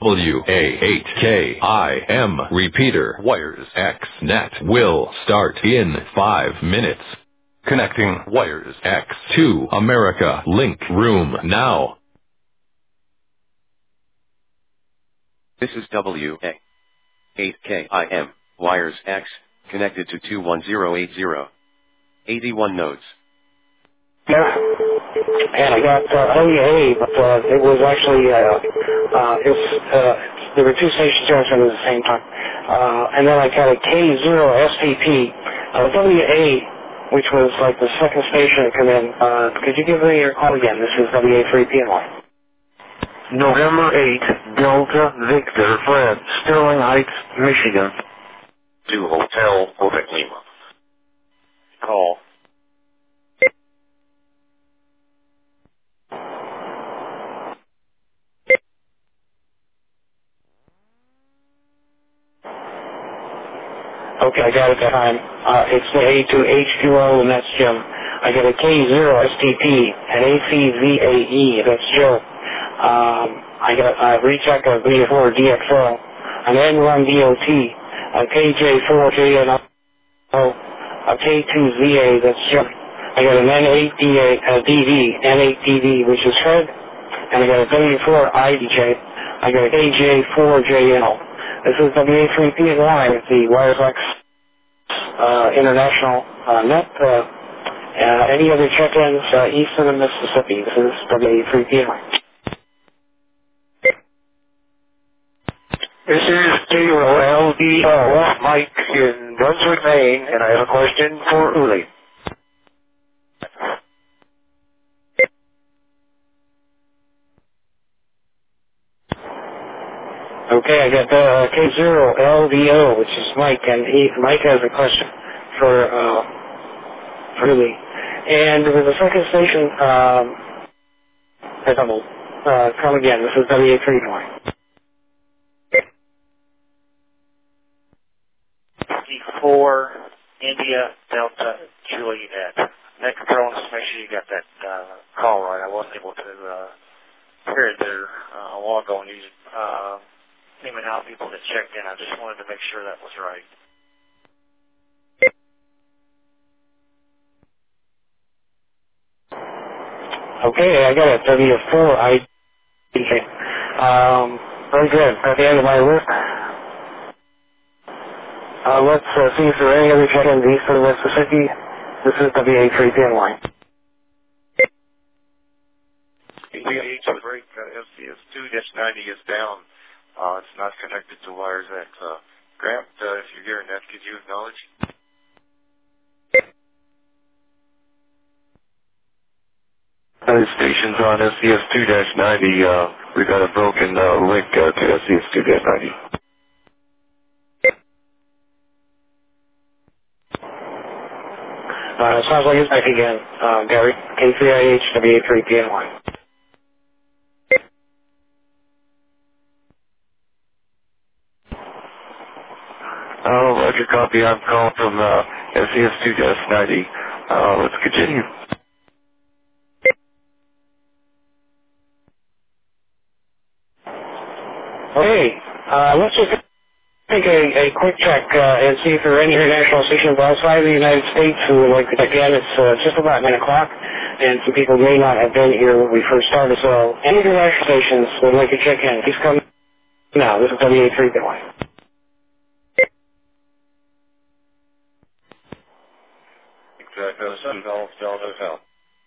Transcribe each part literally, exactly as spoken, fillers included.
W A eight K I M repeater wires X net will start in five minutes. Connecting wires X to America Link Room now. This is W A eight K I M wires X connected to two one zero eight zero. eighty-one nodes. Yeah, and I got uh, O E A, but uh, it was actually, uh, uh, it was, uh, there were two stations transmitting at the same time. Uh, and then I got a K zero S T P, uh, W A, which was like the second station to come in. Uh, could you give me your call again? This is W A three P N Y. November eighth, Delta Victor Fred, Sterling Heights, Michigan. To Hotel Quebec Lima. Call. Okay, I got it that time. Uh, it's the A two H two O, and that's Jim. I got a K zero S T P, an A C V A E, that's Joe. Um, I got a recheck of B four D X O, an N one D O T, a K J four J N O, a K two Z A, that's Jim. I got an N eight D A, uh, D V, N eight D V, which is Fred, and I got a W four I D J. I got a K J four J N O. This is W A three P N Y with the WireFlex uh, International uh, Net. Uh, uh, any other check-ins uh, east of the Mississippi? This is W A three P N Y. This is zero L D O, Mike in Brunswick, Maine, and I have a question for Uli. Okay, I got uh, K zero L D O, which is Mike, and he, Mike has a question for uh, for Uli. And with the second station, um, I double. Uh, come again. This is W A three P N Y. four India Delta Juliet. Nick Control, just make sure you got that uh, call right. I wasn't able to uh, hear it there uh, a while ago when you uh, naming out people that checked in. I just wanted to make sure that was right. Okay, I got a W four I D J. Um, very good. At the end of my list. Uh, let's uh, see if there are any other check-ins east of the Mississippi. This is W A three P N Y. H break, uh, S C S two ninety is down. Uh, it's not connected to wires X. Uh, Grant, uh, if you're hearing that, could you acknowledge? Uh, stations on S C S two ninety, uh, we got a broken uh, link uh, to S C S two ninety. Uh, sounds like it's back again. Uh, Gary, K three I H, W A three P N Y. Oh, Roger, copy. I'm calling from uh, S C S two ninety. Uh, let's continue. Okay, uh, let's just take a, a quick check uh, and see if there are any international stations outside of the United States who would like to check in. It's uh, just about nine o'clock, and some people may not have been here when we first started, so any international stations would like to check in. Please come now. This is W A three P N Y. Exactly. Sun Golf, Delta Hotel.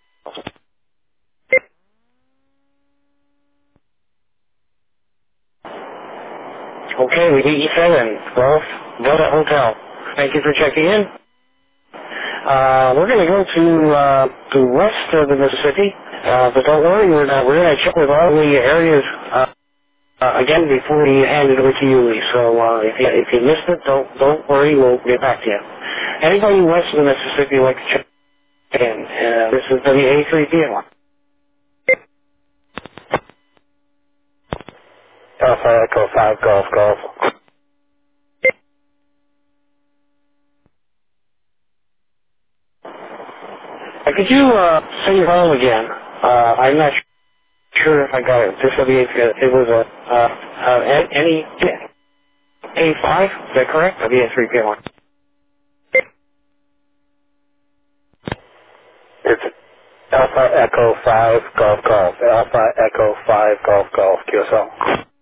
Okay, we get you seven, Golf, Delta Hotel. Thank you for checking in. Uh, we're going to go to uh, the west of the Mississippi, uh, but don't worry, we're, uh, we're going to check with all the areas uh, uh, again before we hand it over to you, Lee. So uh, if, you, if you missed it, don't don't worry, we'll get back to you. Anybody west of the Mississippi would like to check in? Uh, this is W A three P N Y. Alpha Echo five Golf Golf. Uh, could you uh, say your home again? Uh, I'm not sure if I got it. This W eight, it was a, uh, uh, any A five, is that correct? W eight three P one. It's Alpha Echo five Golf Golf. Alpha Echo five Golf Golf Q S L.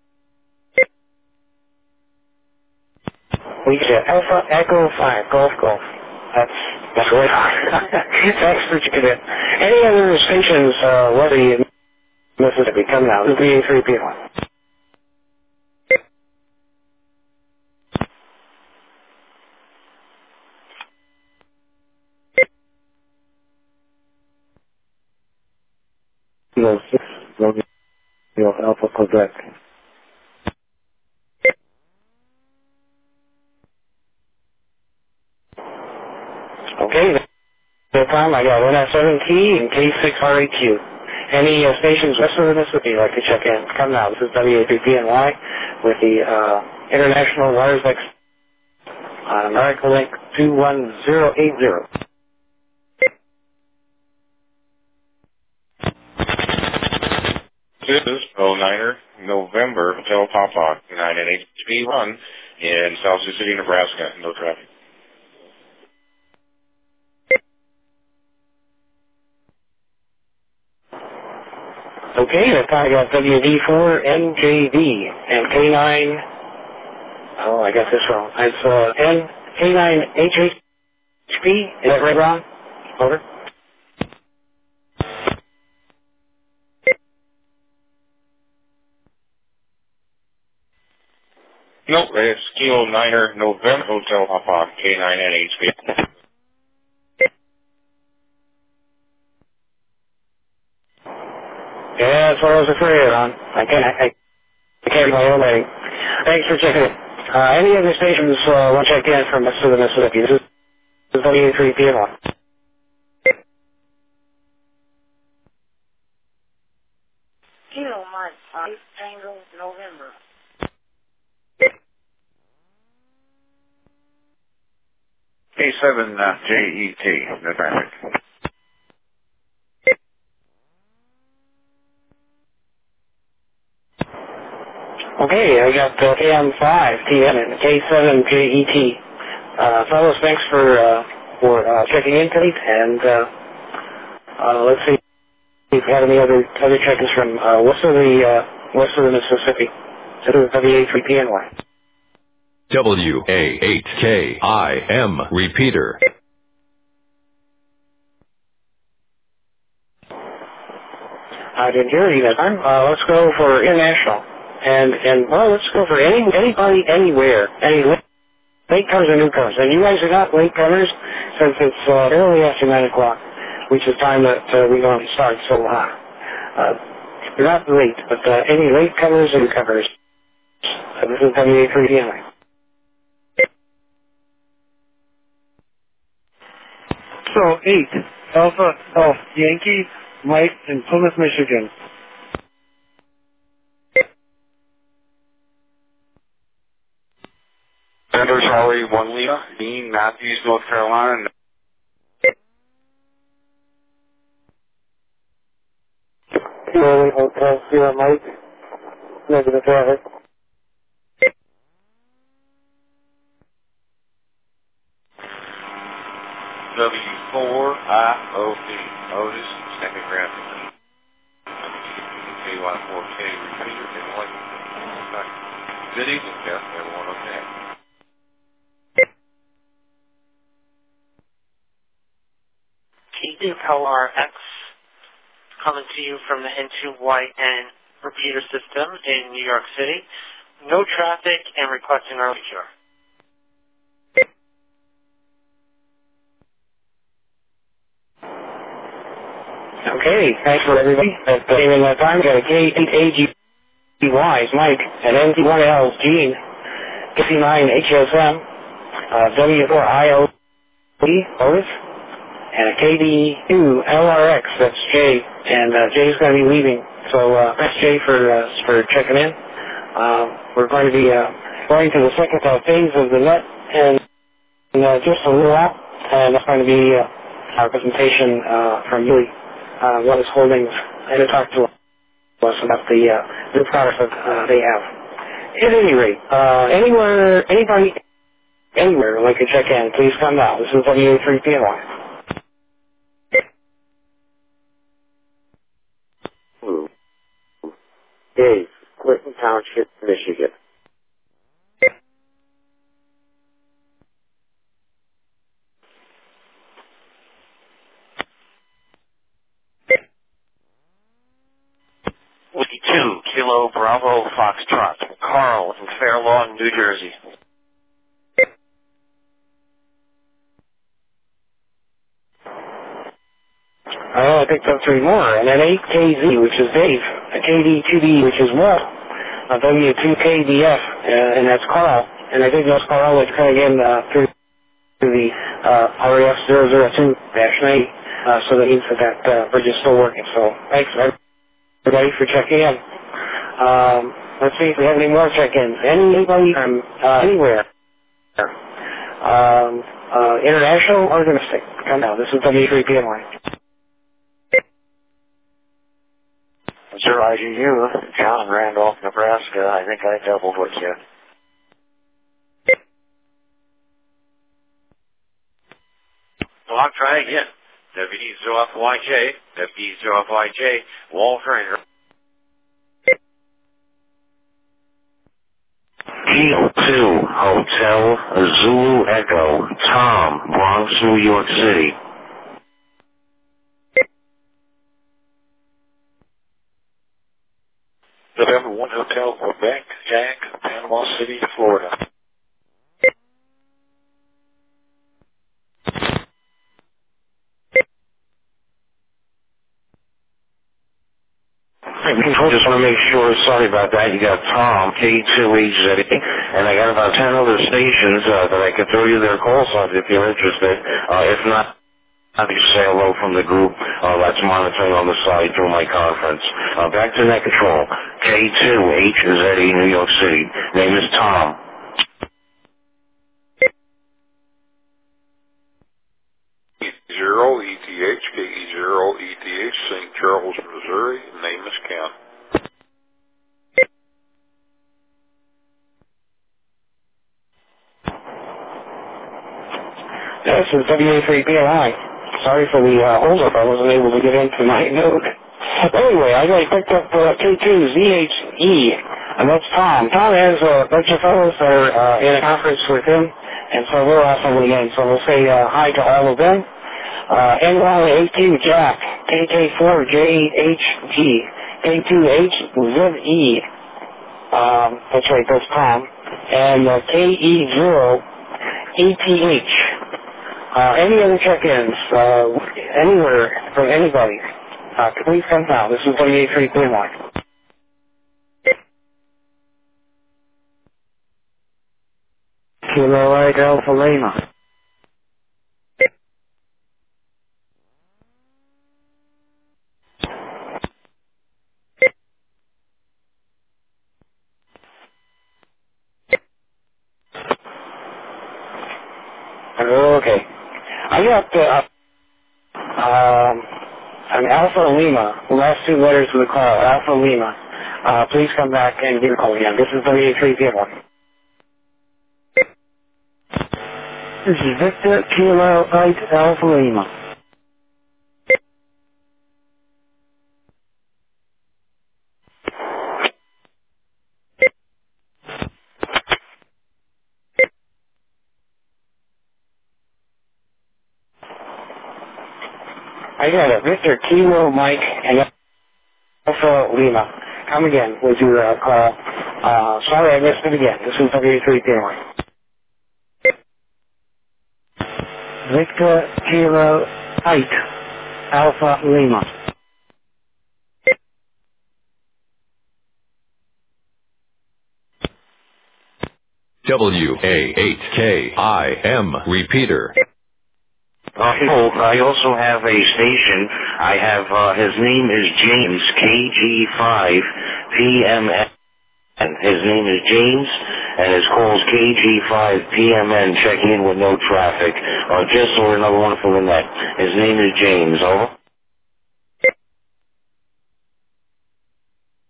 We get Alpha Echo five Golf Golf. That's, that's really hard. Thanks for checking in. Any other stations, uh, whether you Mississippi, come now. W eight three P one. Kilo six, Romeo Alpha Quebec. Okay, that time I got N S seven T and K six R A Q. Any uh, stations west of the Mississippi you'd like to check in? Come now. This is W eight three P N Y with the uh, International Wires X on America Link two one zero eight zero. This is oh niner November Hotel Papa nine N H P one in South Sioux City, Nebraska. No traffic. Okay, that time I got W D four N J V and K nine. Oh, I got this wrong. It's uh, N K nine H H P. Is that right, Ron? Over. Nope, it's Kilo Niner November Hotel Papa K nine N H P. Yeah, that's what I was afraid of, Ron. I can't, I, I can't my own name. Thanks for checking in. Uh, any other stations uh, want to check in from Mississippi, Mississippi? This is W eight three P N one. Kilo Mike five Tango November. K seven uh, J E T, no traffic. Okay, I got uh, K M five T N and K seven J E T. Uh, fellows, thanks for uh, for uh, checking in tonight, and uh, uh, let's see if we have any other other check-ins from uh, west of the uh, west of the Mississippi. This is W eight three P N Y. W A eight K I M repeater. I didn't hear you that time. Uh, let's go for international, and and well, let's go for any anybody anywhere, any late latecomers or newcomers. And you guys are not latecomers since it's uh, early after nine o'clock, which is time that uh, we normally start. So uh, uh, you're not late, but uh, any latecomers or newcomers. So this is W eight three P N Y. So eight Alpha Elf Yankee Mike in Plymouth, Michigan. Sanders Holly one Lima, Dean Matthews, North Carolina. Charlie Hotel Sierra Mike, negative traffic. W four I O P, Otis, second graphic. K Y four K repeater, and one. Good evening, Jeff. Everyone okay? K two L R X coming to you from the N two Y N repeater system in New York City. No traffic and requesting early cure. Okay, thanks for everybody. That came in that time. Got a K eight A G Y is Mike, and N T one L is Gene, K C nine H S M, uh, W four I O E, Otis, and a K D two L R X, that's Jay, and uh, Jay's going to be leaving. So uh, thanks, Jay, for uh, for checking in. Uh, we're going to be uh, going to the second uh, phase of the net, and uh, just a little while, and that's going to be uh, our presentation uh, from Yuli, uh, what is holdings, and to talk to us about the uh, new products that uh, they have. At any rate, uh, anywhere, anybody, anywhere would like to check in, please come now. This is W A three P N Y. Hello. Dave, Clinton Township, Michigan. Whiskey two, Kilo Bravo Foxtrot. Carl in Fair Lawn, New Jersey. Oh, I picked up three more. And then eight K Z, which is Dave. A K D two D, which is Walt. A W two K D F, uh, and that's Carl. And I think that's Carl was coming in uh, through the uh, R A F zero zero two dash nine. Uh, so that means that that uh, bridge is still working. So thanks, everybody, for checking in. Um, let's see if we have any more check-ins. Anybody from uh, anywhere? Um, uh, international or domestic? Come now. This is W three P N Y. Sir, I G U, John Randolph, Nebraska. I think I doubled with you. Well, I'll try again. W D zero F Y J, W D zero F Y J, Walter and Kilo two, Hotel Zulu Echo, Tom, Bronx, New York City. November one Hotel, Quebec, Jack, Panama City, Florida. I just want to make sure, sorry about that, you got Tom, K two H Z, and I got about ten other stations uh, that I can throw you their call signs if you're interested. Uh, if not, I'll just say hello from the group uh, that's monitoring on the side through my conference. Uh, back to net control, K two H Z, New York City. Name is Tom. Zero E T H, K E zero E T H, Saint Charles, Missouri. Name is Ken. This is W A three P N I. Sorry for the uh, hold up. I wasn't able to get into my note. Anyway, I got picked up uh, K two Z H E, and that's Tom. Tom has a bunch of fellows that are uh, in a conference with him, and so we're also in. So we'll say uh, hi to all of them. Uh, N Y A Q Jack, K K four J H G, K two H Z E. Um, that's right, that's Tom. And uh, K E zero E T H. Uh, any other check-ins, uh, anywhere from anybody, uh, please come now. This is W A three P N Y. Kilo Eight Alpha Lima. Okay. I got uh, um, an Alpha Lima, the last two letters of the call, Alpha Lima. Uh, please come back and give a call again. This is W A three P N Y. This is Victor Kilo Eight Alpha Lima. I got it. Victor Kilo Mike and Alpha Lima. Come again with your uh, call. Uh, sorry I missed it again. This is W A three P N Y. Victor Kilo Eight Alpha Lima. W A eight K I M repeater. Uh, hello, I also have a station. I have, uh, his name is James, K G five P M N. His name is James, and his call is K G five P M N, checking in with no traffic. Uh, just so another one from the net. His name is James, over.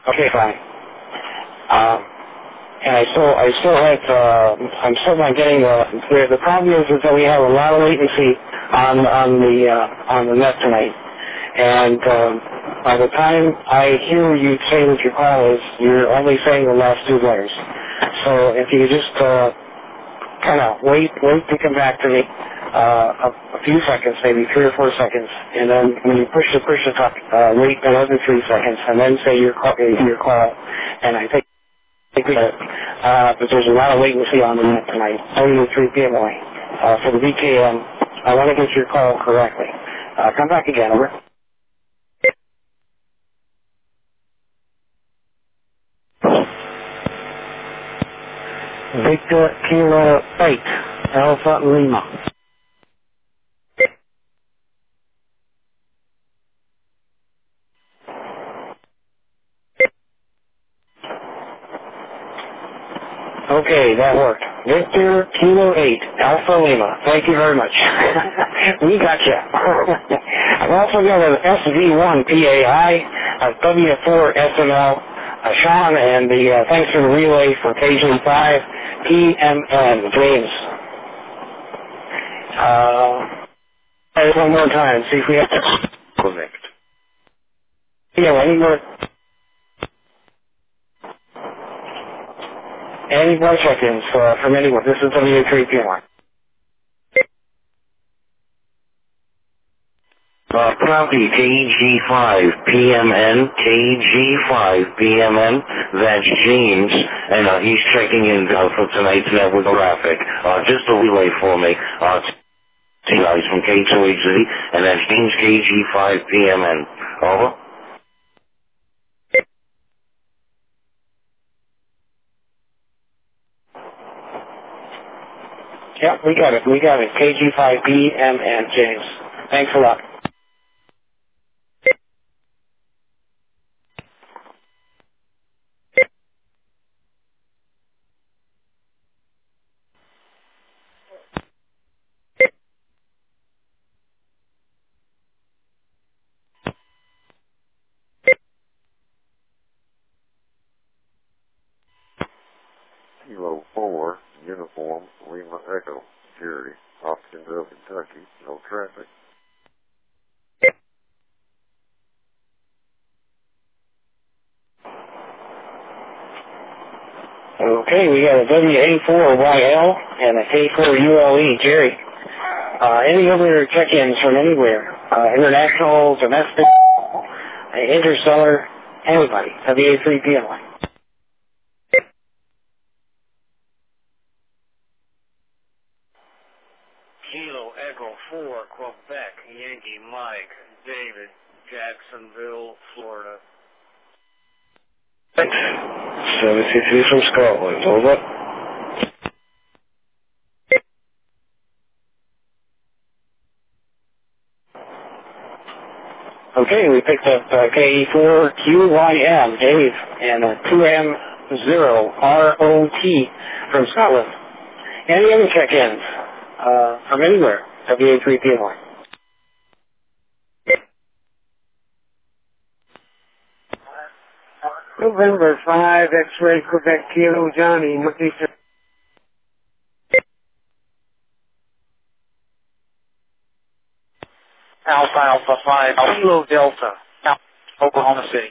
Okay, fine. Um, and I still, I still have, uh, I'm still not getting the, the, the problem is, is that we have a lot of latency on, on the, uh, on the net tonight. And, um, by the time I hear you say what your call is, you're only saying the last two letters. So if you just, uh, kind of wait, wait to come back to me, uh, a, a few seconds, maybe three or four seconds, and then when you push the push the talk, uh, wait another three seconds, and then say your call, your call, and I think that, uh, but there's a lot of latency on the net tonight, W three P M only, uh, for the B K M. I want to get your call correctly. Uh, come back again, over. Victor Kilo eight, Alpha Lima. Okay, that worked. Victor Kilo eight, Alpha Lima. Thank you very much. We got you. I've also got an S V one P A I, a W four S M L, a Sean, and the uh, thanks for the relay for K G five P M N, James. Uh, one more time, see if we have to connect. Yeah, any more, any more check-ins uh, from anyone. This is W three P M. Uh, copy K G five P M N, K G five P M N, that's James, and uh, he's checking in uh, for tonight's network traffic. Uh, just a relay for me. Uh, T guys from K two H Z, and that's James K G five P M N. Over. Yep, we got it. We got it. K G five P M N, James. Thanks a lot. Kilo four, uniform, Lima Echo, security, Hopkinsville, Kentucky, no traffic. Okay, we got a W A four Y L and a K four U L E, Jerry. Uh, any other check-ins from anywhere? Uh, international, domestic, uh, interstellar, anybody. W A three P M. Kilo Echo four, Quebec, Yankee Mike, David, Jacksonville, Florida. Thanks. seven two three from Scotland, over. Okay, we picked up uh, K E four Q Y M, Dave, and a two M zero R O T from Scotland. Any other check-ins uh, from anywhere? W A three P M. November five, X-ray, Quebec, Kilo, Johnny, Northeastern. Alpha, Alpha five, Kilo, Delta, Oklahoma City.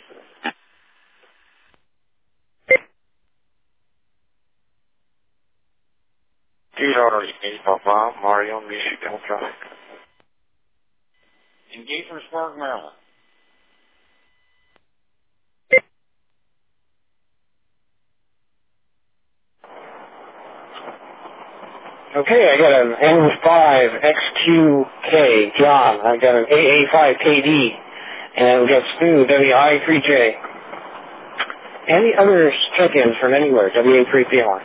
Kilo eight Papa, Mario, Michigan traffic. In Gaithersburg, Maryland. Okay, I got an N five X Q K, John. I got an A A five K D, and we got Stu, W I three J. Any other check-ins from anywhere, W A three P M?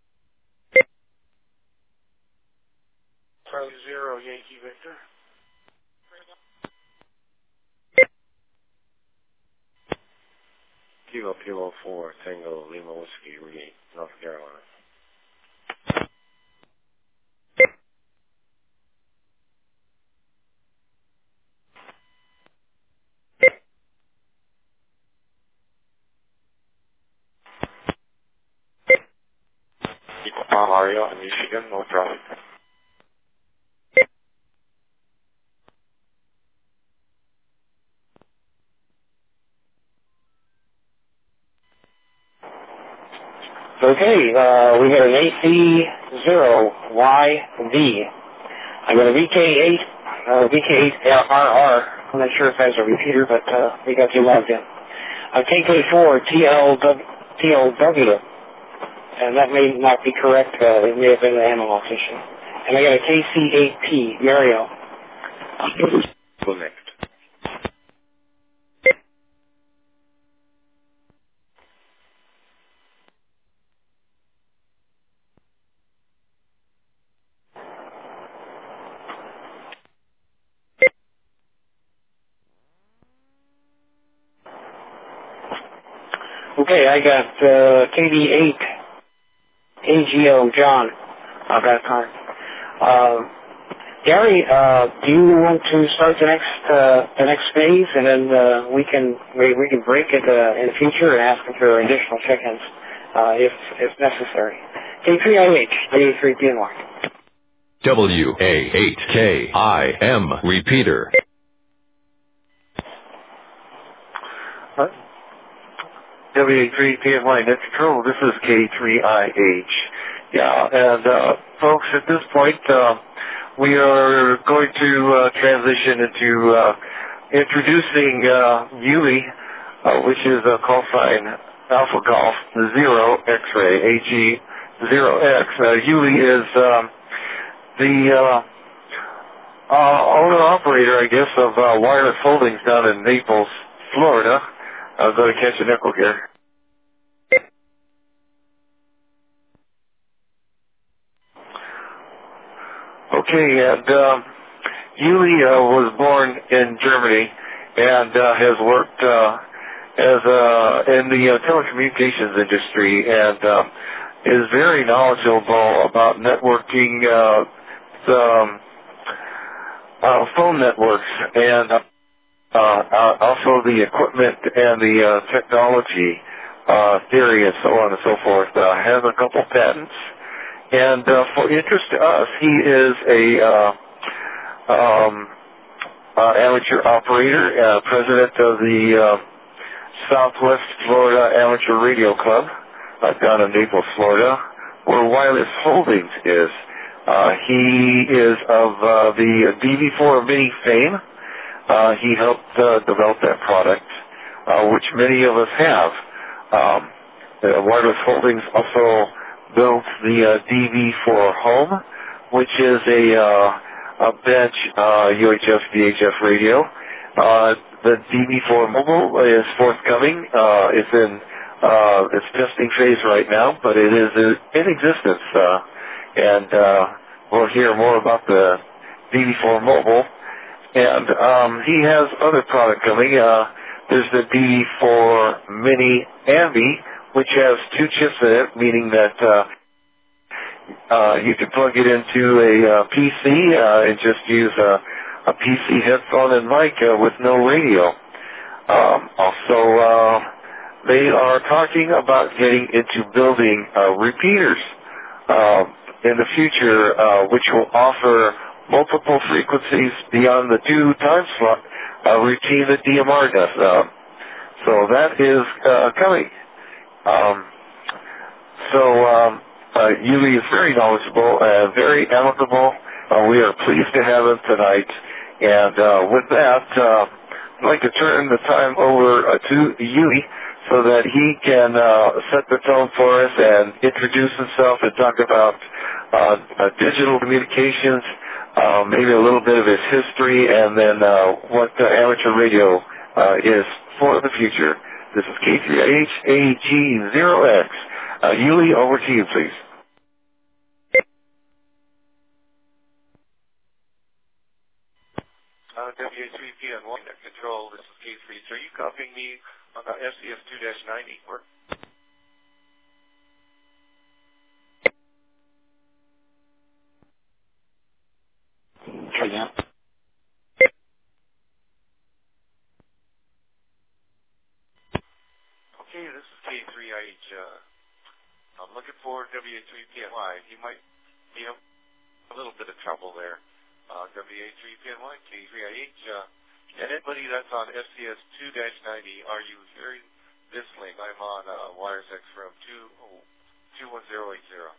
Pro Zero, Yankee Victor. Kilo Kilo four, Tango Lima Whiskey, Reed, North Carolina. Tom Ario in Michigan, no traffic. Okay, uh, we got an A C zero Y V. I got a V K eight, uh, V K eight R R. I'm not sure if that's a repeater, but uh, we got you logged in. A K K four T L W, and that may not be correct. Uh, it may have been an analog station. And I got a K C eight P Mario. Connect. Okay, I got uh, K D eight A G O John. I've got a card. Uh, Gary, uh, do you want to start the next uh, the next phase, and then uh, we can we, we can break it uh, in the future and ask them for additional check-ins uh, if if necessary. K three I H, eighty-three P N Y. W A eight K I M repeater. Huh? W A three P N Y net control. This is K three I H. Yeah, and uh, folks, at this point, uh, we are going to uh, transition into uh, introducing uh, Yuli, uh, which is a call sign Alpha Golf Zero X-ray A G Zero X. Uh, Yuli is um, the uh, uh, owner operator, I guess, of uh, Wireless Holdings down in Naples, Florida. I'm going to catch an echo here. Okay, and um, Yuli uh, was born in Germany and uh, has worked uh, as uh, in the uh, telecommunications industry and uh, is very knowledgeable about networking, uh, the, uh, phone networks, and uh, uh, also the equipment and the uh, technology uh, theory and so on and so forth. Uh, has a couple patents. And uh, for interest to us, he is a uh, um, uh, amateur operator, uh, president of the uh, Southwest Florida Amateur Radio Club uh, down in Naples, Florida, where Wireless Holdings is. Uh, he is of uh, the D V four Mini fame. Uh, he helped uh, develop that product, uh, which many of us have. Um, uh, Wireless Holdings also built the uh, D V four Home, which is a, uh, a bench uh, U H F V H F radio. Uh, the D V four Mobile is forthcoming. Uh, it's in uh, its testing phase right now, but it is in existence. Uh, and uh, we'll hear more about the D V four Mobile. And um, he has other product coming. Uh, there's the D V four Mini Ambi, which has two chips in it, meaning that uh, uh, you can plug it into a uh, P C uh, and just use a, a P C headphone and mic uh, with no radio. Um, also, uh, they are talking about getting into building uh, repeaters uh, in the future, uh, which will offer multiple frequencies beyond the two time slot uh, routine that D M R does. Uh, so that is uh, coming. Um, so um, uh, Yuli is very knowledgeable and very amicable. Uh, we are pleased to have him tonight. And uh, with that, uh, I'd like to turn the time over uh, to Yuli so that he can uh, set the tone for us and introduce himself and talk about uh, uh, digital communications, uh, maybe a little bit of his history, and then uh, what uh, amateur radio uh, is for the future. This is K three I H A G zero X. Uh, Yuli, over to you, please. Uh, W A three P N one, net control, this is K three. So are you copying me on the S C S two ninety? Work? Try that. Okay, this is K three I H uh, I'm looking for W A three P N Y. He might be a, a little bit of trouble there. Uh, W A three P N Y, K three I H. Uh, and anybody that's on S C S two ninety, are you hearing this link? I'm on uh, Wires X from two one zero eight zero.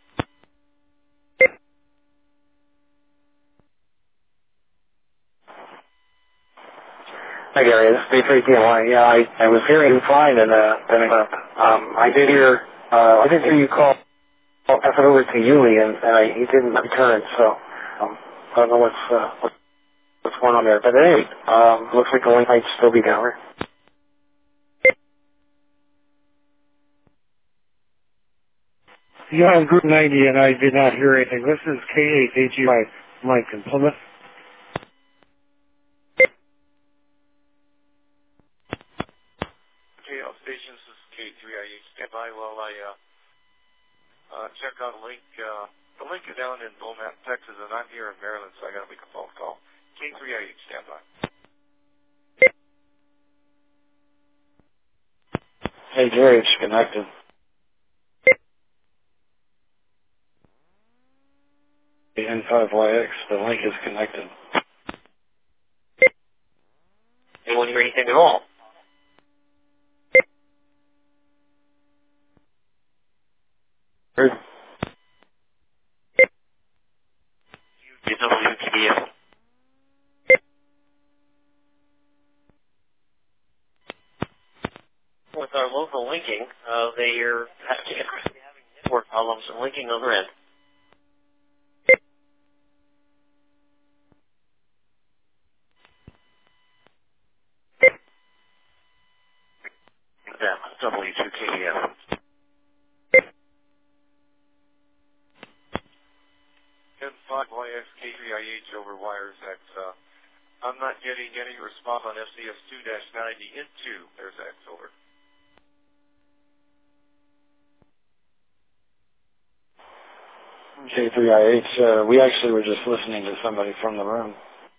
Hi Gary, this is B three P N Y. Yeah, I, I was hearing you fine, and uh, then uh, um, I did hear uh, I did hear you call pass it over to Yuli, and, and I, he didn't return. So um, I don't know what's uh, what, what's going on there. But anyway, um, looks like the link might still be down there. You're on Group ninety, and I did not hear anything. This is K eight H U I Mike in Plymouth. K L stations, this is K three I H. Stand by while I uh, uh, check on the link. Uh, the link is down in Beaumont, Texas, and I'm here in Maryland, so I got to make a phone call. K three I H, stand by. Hey Gary, it's connected. The N five Y X, the link is connected. They won't hear anything at all. Heard. U W P D F. With our local linking, uh, they are having network problems and linking on their end. Them, W two K D F. N five Y X K three I H over Wires X. Uh, I'm not getting any response on F C S two ninety into Wires X, over. K three I H, uh, we actually were just listening to somebody from the room.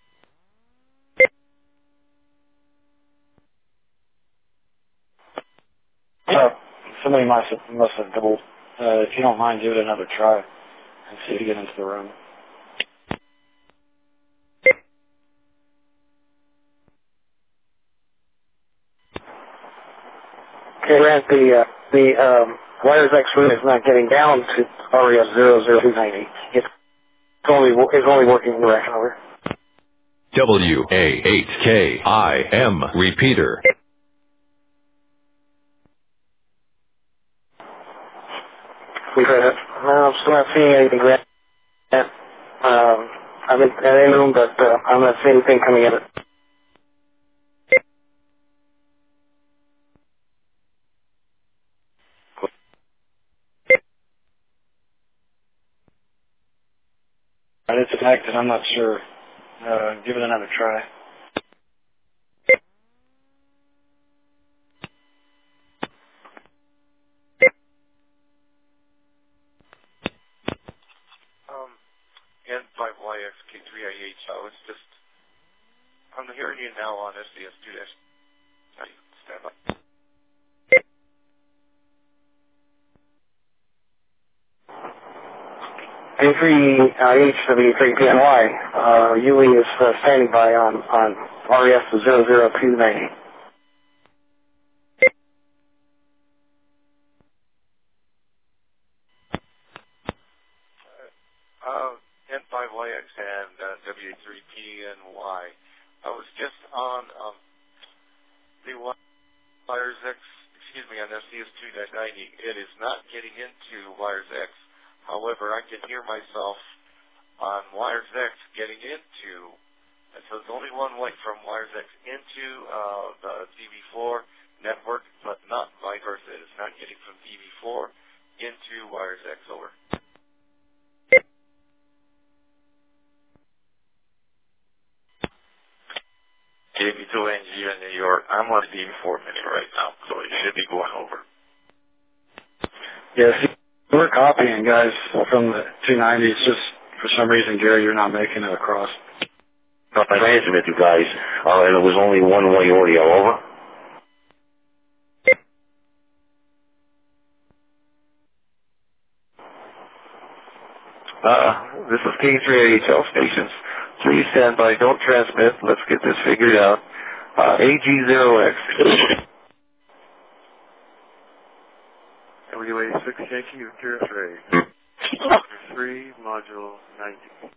Uh, somebody must have, must have doubled. Uh, if you don't mind, give it another try and see if you get into the room. Okay, Grant, the, uh, the um, Wires X room is not getting down to R E S zero zero two ninety. It's only, it's only working direction over. W A eight K I M repeater. We've heard it. No, I'm still not seeing anything, Grant. Um, I'm in the room, but uh, I'm not seeing anything coming in it. And it's connected, I'm not sure. Uh, give it another try. Um, N five Y X K three I H. I was just, I'm hearing you now on S C S two ninety. Stand by. K three I H W three P N Y, uh, Yuli is uh, standing by on, on R E S zero zero two ninety. Uh, N five Y X and uh, W three P N Y. I was just on um, the Wires X, excuse me, on S C S two ninety. It is not getting into Wires X. However, I can hear myself on Wires X getting into, and so there's only one link from Wires X into uh, the D B four network, but not vice versa. It's not getting from D B four into Wires X, over. J B two N G in New York. I'm on D B four mini right now, so it should be going over. Yes, we're copying, guys, from the two ninety. It's just, for some reason, Gary, you're not making it across. No, I transmit you guys, uh, and it was only one-way audio, over. Uh, this is K three I H L stations. Please stand by. Don't transmit. Let's get this figured out. Uh, A G zero X. W A six Yankee, Victor X-ray. three, module ninety.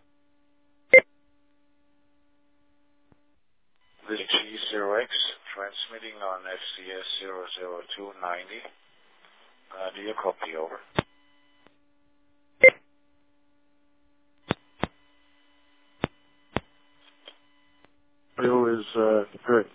This is G zero X, transmitting on F C S zero zero two ninety. Uh, do you copy, over? Audio is uh, good.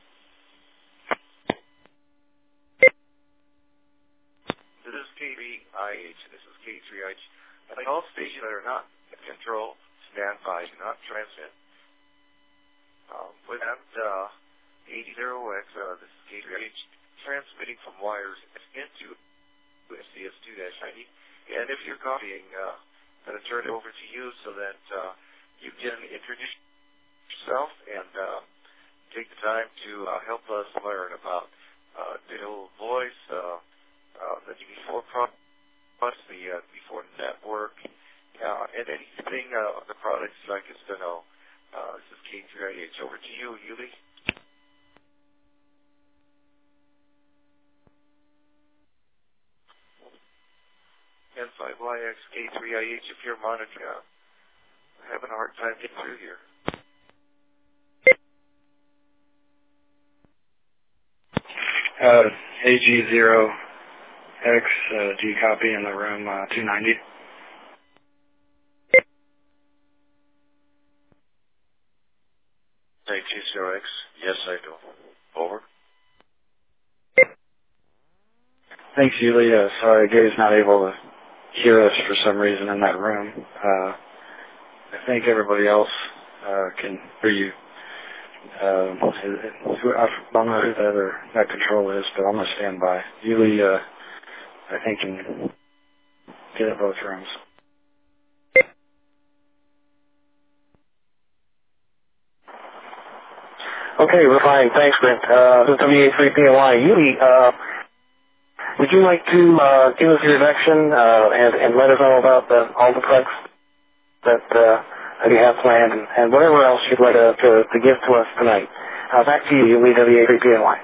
This is K three I H. This is K three I H. And all stations that are not in control, stand by, do not transmit. Um, with that, uh, A G zero X, uh, this is K three I H, transmitting from wires into F C S two ninety. And if you're copying, uh, I'm going to turn it over to you so that uh, you can introduce yourself and uh, take the time to uh, help us learn about uh, digital voice, uh, uh, the D B four products, the uh, D B four network, uh, and anything uh, of the products you'd like us to know. Uh, this is K three I H. Over to you, Yuli. N five Y X K three I H, if you're monitoring, uh, having a hard time getting through here. Uh, A G zero X, uh, G copy in the room uh, two ninety. A G zero X, yes I do. Over. Thanks, Yulia. Uh, sorry, Gary's not able to hear us for some reason in that room. Uh, I think everybody else uh, can hear you. Uh, who, I don't know who that other that control is, but I'm going to stand by. Yulia, uh, I think, can get at both rooms. Okay, we're fine. Thanks, Brent. Uh, this is W A three P N Y. Yuli, uh, would you like to uh, give us your introduction uh, and, and let us know about the, all the products that, uh, that you have planned and, and whatever else you'd like to, to, to give to us tonight? Uh, back to you, Yuli, W A three P N Y.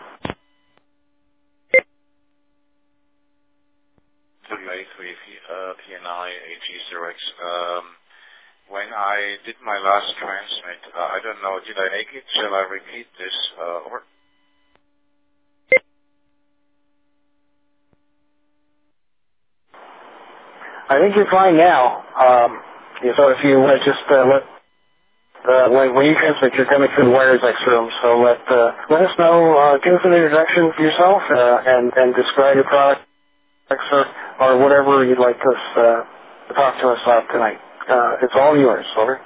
W A three P N I A G zero X. Um, when I did my last transmit, uh, I don't know, did I make it? Shall I repeat this? Uh, or I think you're fine now. Um, yeah, so if you want to just uh, let uh, when, when you transmit, you're coming through the Wires X room. So let uh, let us know. Uh, give us an introduction for yourself uh, and and describe your product or, or whatever you'd like us uh, to talk to us about tonight. Uh, it's all yours. Over.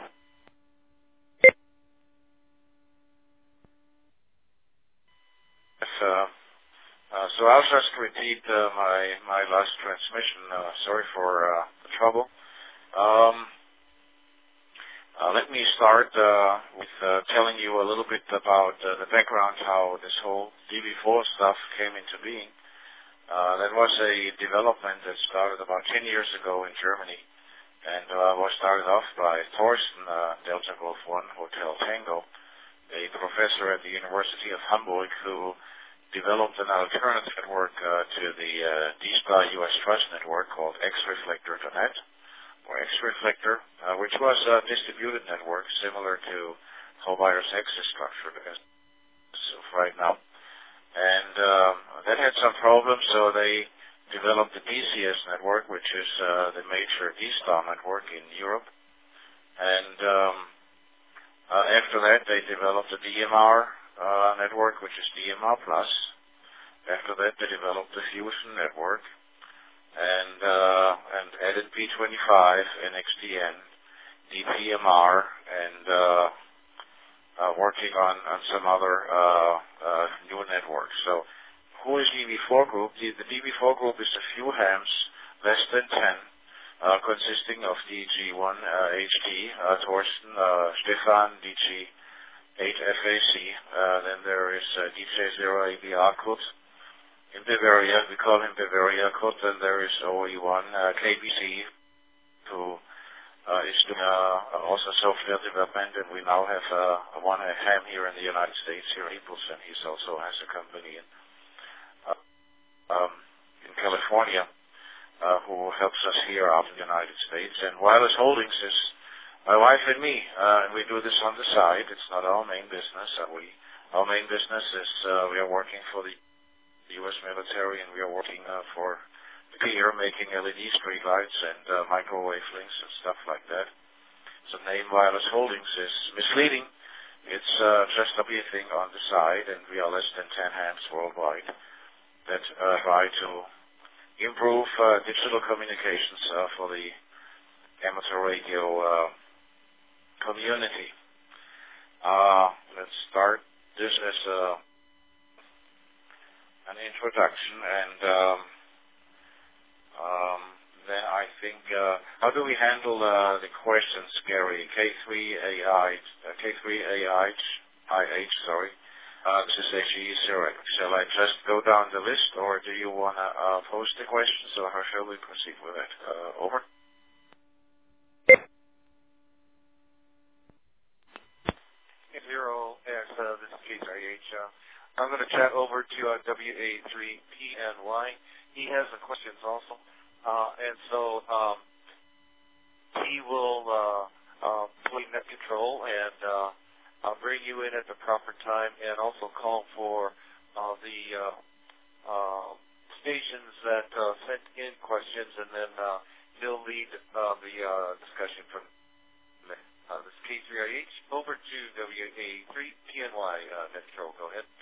Yes, uh, uh, so I'll just repeat uh, my my last transmission. Uh, sorry for uh, the trouble. Um, uh, let me start uh, with uh, telling you a little bit about uh, the background, how this whole D B four stuff came into being. Uh, that was a development that started about ten years ago in Germany, and uh, was started off by Thorsten, uh, Delta Golf one Hotel Tango, a professor at the University of Hamburg who developed an alternative network uh, to the uh, D-Star U S Trust network called X Reflector dot net, or X Reflector, uh, which was a distributed network similar to how Virus X is structured as of right now. And um, that had some problems, so they developed the D C S network, which is uh, the major D-Star network in Europe. And um, uh, after that, they developed a D M R uh, network, which is D M R plus. After that, they developed the Fusion network and uh, and added P twenty-five, N X D N, D P M R, and uh, Uh, working on, on some other uh, uh, new networks. So who is D B four Group? The, the D B four Group is a few hams, less than ten, uh, consisting of D G one uh, H D, uh, Thorsten, uh, Stefan, D G eight F A C. Uh, then there is uh, D J zero A B R Kut. In Bavaria, we call him Bavaria Kut. Then there is O E one uh, K B C, who uh, is doing uh, also software development, and we now have uh, one at Ham here in the United States, here in Naples, and he also has a company in, uh, um, in California uh, who helps us here out in the United States. And Wireless Holdings is my wife and me, uh, and we do this on the side. It's not our main business. Uh, we Our main business is uh, we are working for the U S military, and we are working uh, for here making L E D streetlights and uh, microwave links and stuff like that. So the name Wireless Holdings is misleading. It's uh, just a wee thing on the side, and we are less than ten hams worldwide that uh, try to improve uh, digital communications uh, for the amateur radio uh, community. Uh, let's start this as a, an introduction, and um, um, then I think, uh, how do we handle uh, the questions, Gary? K three A I, uh, K three A I, I H, sorry. Uh, this is H E zero. Shall I just go down the list, or do you want to uh, post the questions, or how shall we proceed with that? Uh, over. Zero X, uh, this is K three A H. Uh, I'm going to chat over to uh, W A three P N Y. He has the questions also, uh, and so um, he will uh, uh, play net control and uh, uh, bring you in at the proper time, and also call for uh, the uh, uh, stations that uh, sent in questions, and then uh, he'll lead uh, the uh, discussion from there. Uh, this is K three I H. Over to W A three P N Y uh, net control. Go ahead.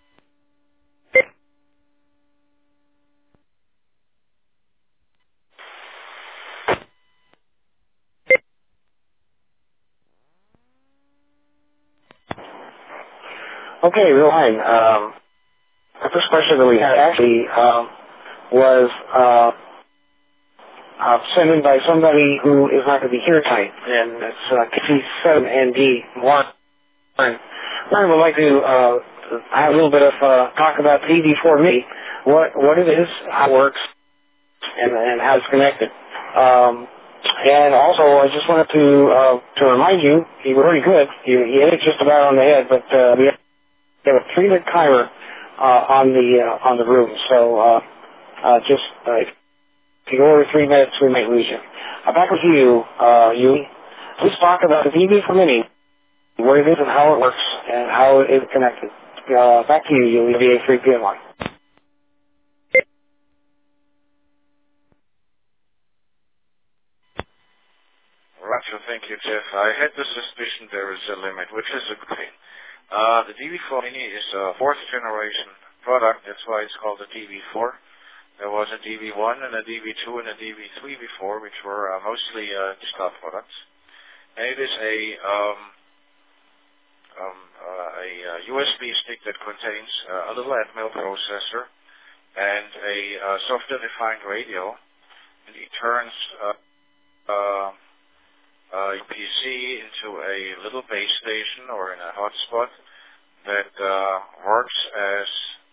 Okay, real line. Um, the first question that we had actually um, was uh, uh, sent in by somebody who is not going to be here tonight, and it's uh, K C seven N D one. Ryan would like to uh, have a little bit of uh, talk about T V four MIDI, what what it is, how it works, and, and how it's connected. Um, and also, I just wanted to uh, to remind you, you were really good. You, you hit it just about on the head, but uh, we have They have a three-minute timer uh, on the uh, on the room, so uh, uh, just uh, if you go over three minutes, we may lose you. Uh, back with you, uh, Yuli. Please talk about the T V for Mini, what it is and how it works, and how it is connected. Uh, back to you, Yuli, V A three P N Y. Roger, thank you, Jeff. I had the suspicion there is a limit, which is a good thing. Uh, the D V four Mini is a fourth generation product. That's why it's called the D V four. There was a D V one and a D V two and a D V three before, which were uh, mostly uh, Digital products. And it is a, um, um, uh, a uh, U S B stick that contains uh, a little Atmel processor and a uh, software-defined radio. And it turns uh, uh, Uh, P C into a little base station or in a hotspot that uh, works as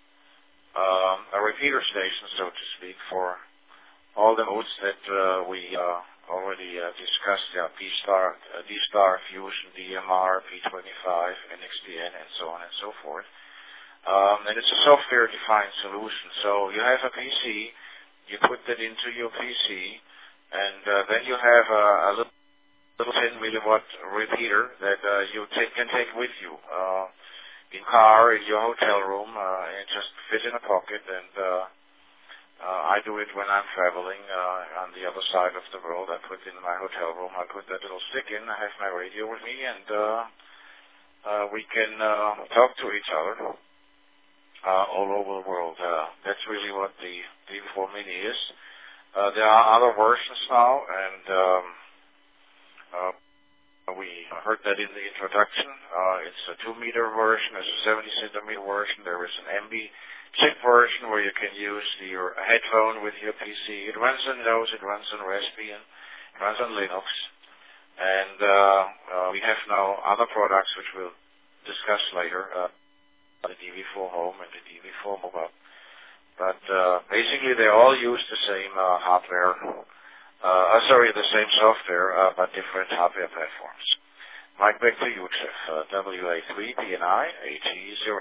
um, a repeater station, so to speak, for all the modes that uh, we uh, already uh, discussed, yeah, P-Star, uh, D-Star, Fusion, D M R, P twenty-five, N X T N, and so on and so forth. Um, and it's a software-defined solution. So you have a P C, you put that into your P C, and uh, then you have a, a little little ten milliwatt repeater that uh, you take, can take with you uh, in car, in your hotel room, uh, and just fit in a pocket. And uh, uh, I do it when I'm traveling uh, on the other side of the world. I put in my hotel room, I put that little stick in, I have my radio with me, and uh, uh, we can uh, talk to each other uh, all over the world. Uh, that's really what the D V four Mini is. Uh, there are other versions now, and um, Uh, we heard that in the introduction. Uh, it's a two meter version, there's a seventy centimeter version, there is an M B chip version where you can use your headphone with your P C. It runs on Windows, it runs on Raspbian, it runs on Linux. And uh, uh, we have now other products which we'll discuss later, uh, the D V four Home and the D V four Mobile. But uh, basically they all use the same uh, hardware. Uh, a sorry, the same software, uh, but different hardware platforms. Mike, back to you, Jeff. Uh, W A three D N I A T zero.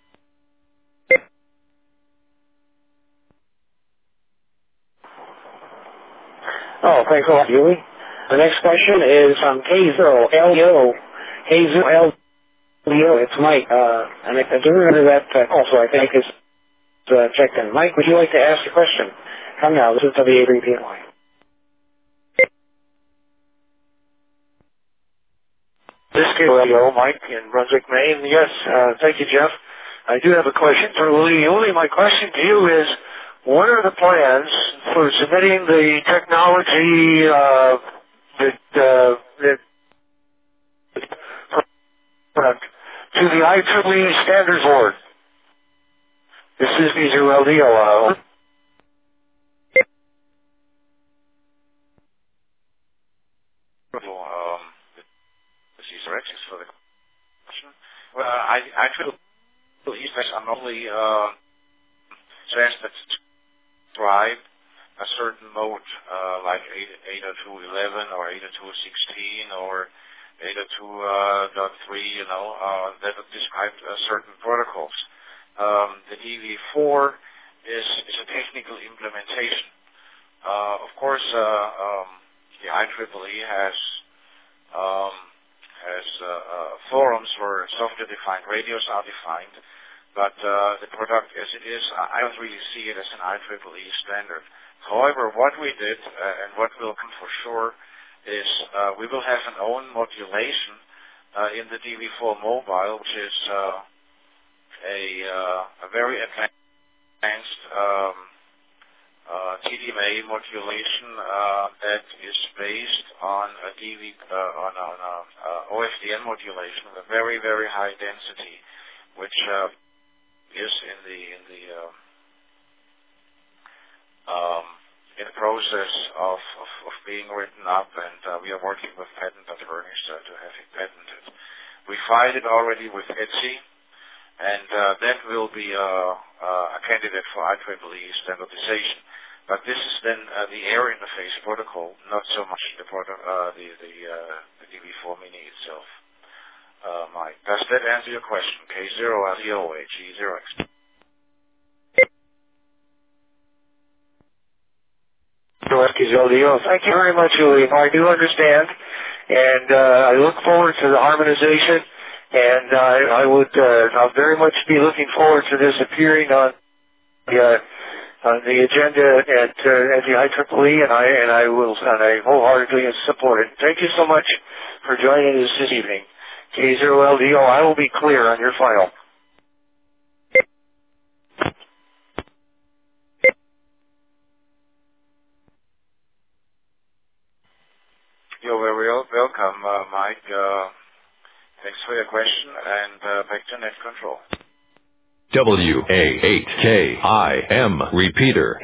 Oh, thanks a lot, Yuli. The next question is from K zero L E O. K zero L E O, it's Mike. Uh, and I do remember that uh, also, I think, is uh, checked in. Mike, would you like to ask a question? Come now, this is W A three D N Y. This is K Z O, Mike in Brunswick, Maine. Yes, uh, thank you, Jeff. I do have a question for Lee. Only my question to you is, what are the plans for submitting the technology uh, that, uh, that product to the I triple E Standards Board? This is K zero L D O. Uh, Um, the Caesar X is for the question. Well, I actually believe that I'm only uh, says that to drive a certain mode, uh, like eight oh two dot eleven or eight oh two dot sixteen or eight oh two dot three, you know, uh, that describe uh, certain protocols. Um, the D V four is, is a technical implementation. Uh, of course, uh, um, the I triple E has um, has uh, uh, forums where software-defined radios are defined, but uh, the product as it is, I don't really see it as an I triple E standard. However, what we did, uh, and what will come for sure, is uh, we will have an own modulation uh, in the D V four mobile, which is uh, a, uh, a very advanced um, uh, T D M A modulation uh, that is based on a D V uh, on, on a, uh, O F D M modulation with a very very high density, which uh, is in the in the uh, um, in the process of, of, of being written up, and uh, we are working with patent attorneys uh, to have it patented. We filed it already with E T S I, and uh, that will be uh, uh, a candidate for I triple E standardization. But this is then uh, the air interface protocol, not so much the proto- uh, the the, uh, the D V four Mini itself. Uh, Mike, does that answer your question? K zero L E O H E zero X. Thank you very much, Julian. I do understand, and uh, I look forward to the harmonization, and uh, I would uh, I'll very much be looking forward to this appearing on the uh, on the agenda at uh, at the I triple E, and I and I will and I wholeheartedly support it. Thank you so much for joining us this evening. K zero L D O, I will be clear on your file. You're very welcome, uh, Mike. Uh, thanks for your question, and uh, back to net control. W A eight K I M repeater.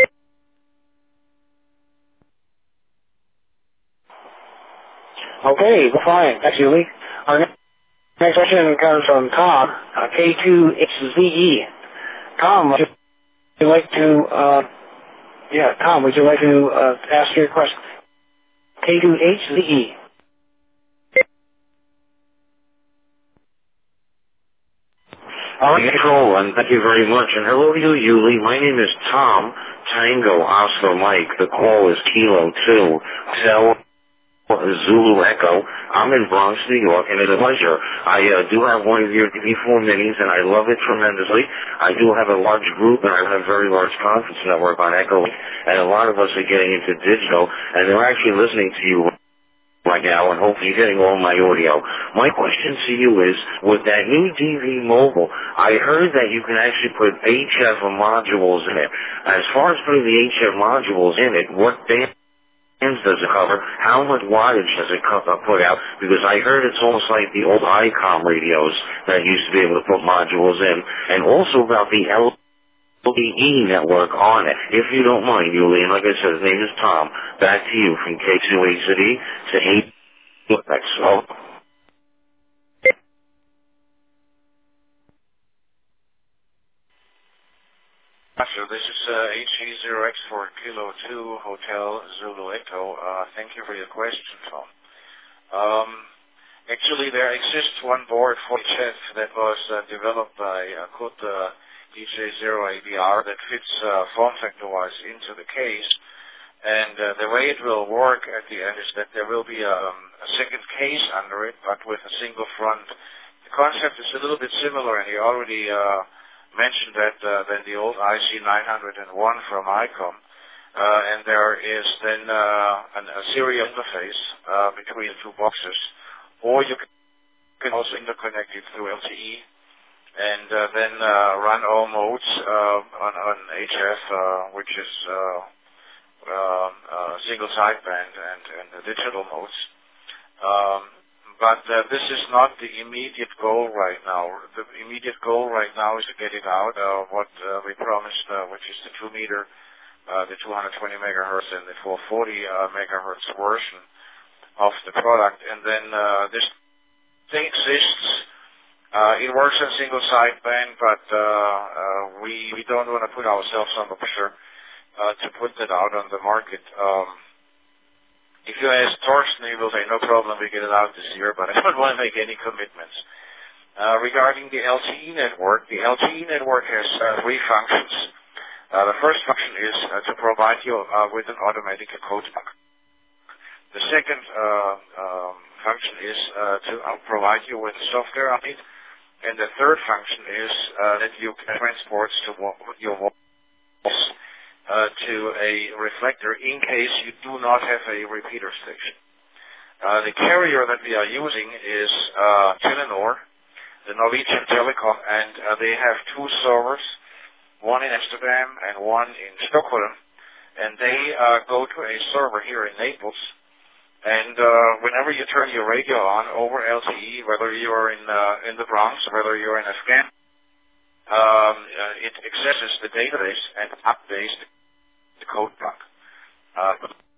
Okay, fine. Thanks, Julie. Our next question comes from Tom, uh, K two H Z E. Tom, would you like to, uh, yeah, Tom, would you like to uh, ask your question? K two H Z E. All right, control, and thank you very much. And hello to you, Yuli. My name is Tom Tango Oscar Mike. The call is Kilo two. So, Zulu Echo. I'm in Bronx, New York, and it's a pleasure. I uh, do have one of your D V four minis, and I love it tremendously. I do have a large group, and I have a very large conference network on Echo, and a lot of us are getting into digital, and they're actually listening to you right now, and hopefully you're getting all my audio. My question to you is, with that new D V Mobile, I heard that you can actually put H F modules in it. As far as putting the H F modules in it, what bands does it cover? How much wattage does it put out? Because I heard it's almost like the old I COM radios that used to be able to put modules in. And also about the L D E network on it. If you don't mind, Yuli, and like I said, his name is Tom. Back to you from K two H Z E to eight. So, After this is uh, H E zero X for Kilo two Hotel Zulu Echo. Uh, thank you for your question, Tom. Um, actually, there exists one board for H F that was uh, developed by uh, Kut uh, D J zero A B R that fits uh, form factor-wise into the case. And uh, the way it will work at the end is that there will be a, um, a second case under it, but with a single front. The concept is a little bit similar, and he already uh, mentioned that uh, than the old I C nine oh one from ICOM. Uh, and there is then uh, an, a serial interface uh, between the two boxes, or you can also interconnect it through L T E and uh, then uh, run all modes uh, on, on H F, uh, which is uh, uh, uh, single sideband and, and the digital modes. Um, but uh, this is not the immediate goal right now. The immediate goal right now is to get it out, uh, what uh, we promised, uh, which is the two meter, uh, the two hundred twenty megahertz and the four forty uh, megahertz version of the product. And then uh, this thing exists. Uh, it works in single sideband, but uh, uh, we, we don't want to put ourselves under pressure uh, to put that out on the market. Um, If you ask Torsten, he will say, no problem, we get it out this year, but I don't want to make any commitments. Uh, regarding the L T E network, the L T E network has uh, three functions. Uh, the first function is uh, to provide you uh, with an automatic code block. The second uh, um, function is uh, to uh, provide you with a software update. And the third function is uh, that you can transport to your voice Uh, to a reflector in case you do not have a repeater station. Uh, the carrier that we are using is uh, Telenor, the Norwegian Telecom, and uh, they have two servers, one in Amsterdam and one in Stockholm, and they uh, go to a server here in Naples. And uh, whenever you turn your radio on over L T E, whether you're in uh, in the Bronx or whether you're in Afghanistan, um, uh, it accesses the database and updates the code block. Uh,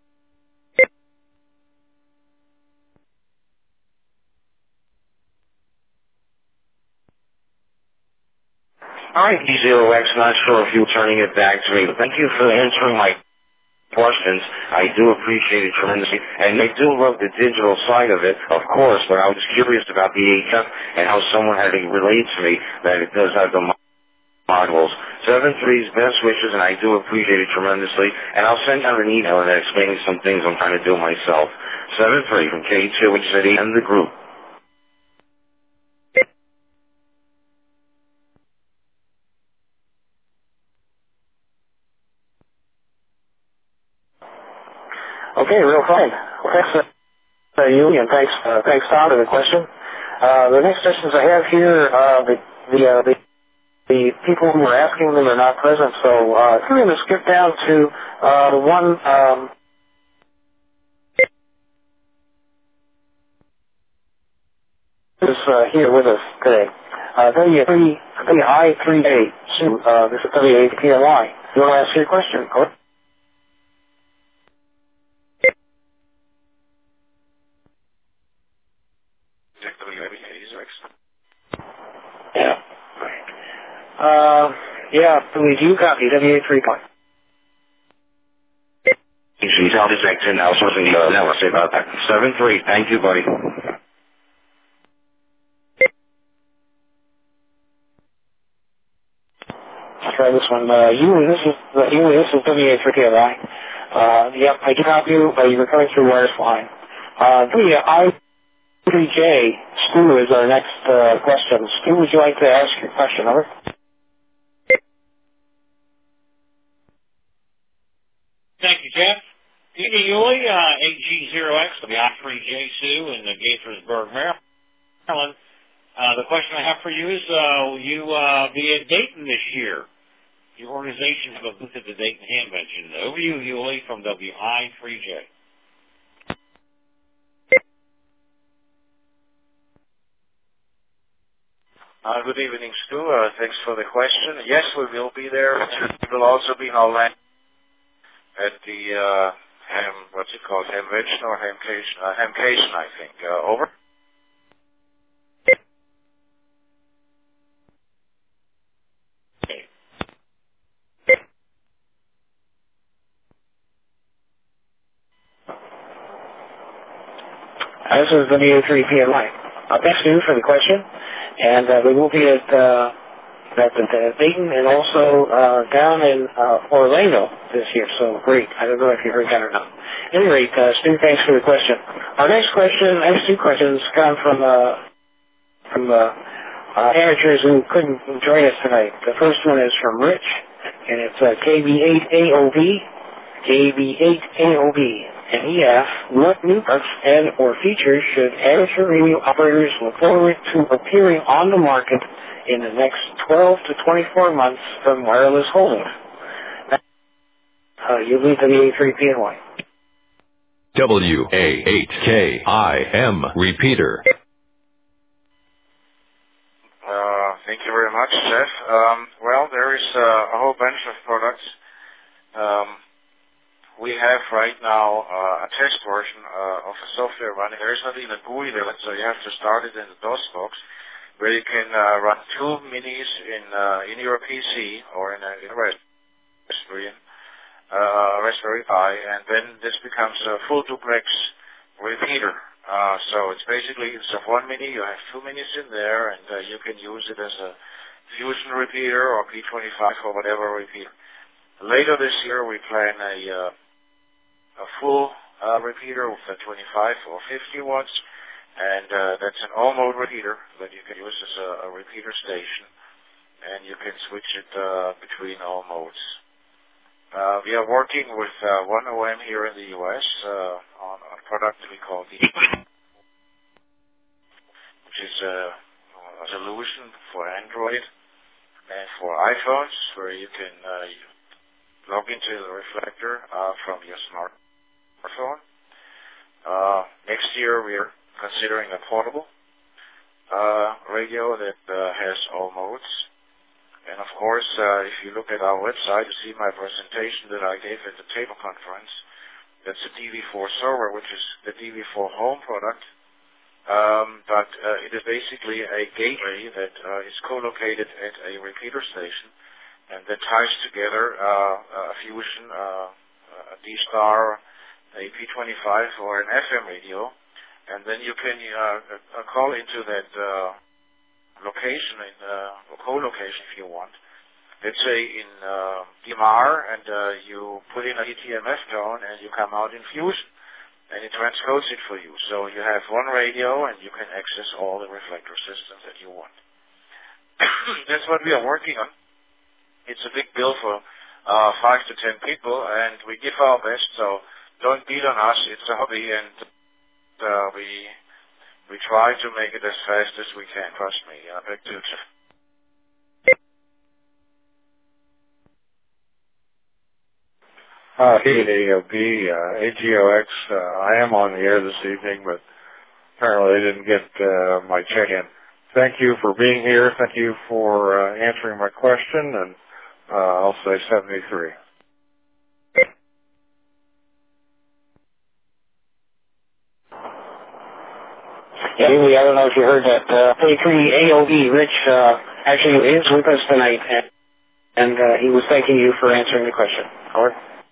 All right, D zero X, not sure if you're turning it back to me, but thank you for answering my questions. I do appreciate it tremendously, and I do love the digital side of it, of course, but I was curious about the H F and how someone had to relate to me that it does have the modules. seven three's best wishes, and I do appreciate it tremendously, and I'll send out an email and explaining some things I'm trying to do myself. seven three from K two H City and the group. Okay, real fine. Well, thanks, uh, you, and thanks, uh, thanks, Tom, for the question. Uh, the next questions I have here, uh, the, the, uh, the, the people who are asking them are not present, so, uh, if we're going to skip down to, uh, the one, um, is, uh, here with us today. Uh, W three, W I three A, uh, this is W A P L I. You want to ask your question, Court? Yeah. Uh, yeah, please, you copy W A three point. She's out his exit now, something uh, now I'll say about that. seven three, thank you, buddy. Let's try this one. Uh, you, this is, uh, you, this is W A three P L I. Uh, yep, I can help you, uh, you're coming through wires fine. Uh, W I three J, Stu is our next, uh, question. Stu, would you like to ask your question, over? Thank you, Jeff. Edie Yulee, uh, eight G zero X, W I three J Sioux in the Gaithersburg, Maryland. Uh, the question I have for you is, uh, will you, uh, be at Dayton this year? Your organization has a booth at the Dayton Convention. Over to you, Yulee, from W I three J. Uh, good evening, Stu. Uh, thanks for the question. Yes, we will be there. We will also be in Orlando at the uh, Ham, what's it called, Hamvention or Hamcation? Uh, Hamcation, I think. Uh, over. Uh, this is W A three P N Y. Uh, thanks, Stu, for the question. And uh, we will be at, uh, at the, the Dayton and also uh, down in uh, Orlando this year. So great. I don't know if you heard that or not. At any rate, uh, Stu, thanks for the question. Our next question, next two questions come from uh, from uh, uh, amateurs who couldn't join us tonight. The first one is from Rich, and it's uh, K B eight A O B, K B eight A O B. And he asks, what new products and or features should amateur radio operators look forward to appearing on the market in the next twelve to twenty-four months from Wireless Holdings? Uh, you lead W A three P N Y. W A eight K I M repeater. Uh, thank you very much, Jeff. Um, well, there is uh, a whole bunch of products. Um, we have right now uh, a test version uh, of a software running. There is not even a G U I there, so you have to start it in the DOS box, where you can uh, run two minis in uh, in your P C or in a, in a Raspberry, uh, Raspberry Pi, and then this becomes a full duplex repeater. Uh, so it's basically, instead of one mini, you have two minis in there, and uh, you can use it as a Fusion repeater or P twenty-five or whatever repeater. Later this year, we plan a uh, a full uh, repeater with a twenty-five or fifty watts, and uh, that's an all-mode repeater that you can use as a, a repeater station, and you can switch it uh, between all modes. Uh, we are working with uh, one O M here in the U S uh, on a product we call the, which is a, a solution for Android and for iPhones, where you can uh, log into the reflector uh, from your smartphone. Uh, next year, we are considering a portable uh, radio that uh, has all modes. And of course, uh, if you look at our website, you see my presentation that I gave at the table conference. That's a D V four server, which is the D V four home product. Um, but uh, it is basically a gateway that uh, is co-located at a repeater station, and that ties together uh, a Fusion, uh, a D-Star, a P twenty-five, or an F M radio, and then you can uh, call into that uh, location, in, uh, or co-location if you want. Let's say in uh, D M R, and uh, you put in a E T M F tone, and you come out in Fusion, and it transcodes it for you. So you have one radio, and you can access all the reflector systems that you want. That's what we are working on. It's a big bill for uh, five to ten people, and we give our best, so don't beat on us. It's a hobby, and uh, we we try to make it as fast as we can. Trust me. Uh, back to Jeff. Uh, A O B, uh, A G O X, uh, I am on the air this evening, but apparently I didn't get uh, my check-in. Thank you for being here. Thank you for uh, answering my question, and uh, I'll say seventy-three. Yeah, Haley, I don't know if you heard that. Uh, A three A O B, Rich, uh, actually is with us tonight, and, and uh, he was thanking you for answering the question. Howard?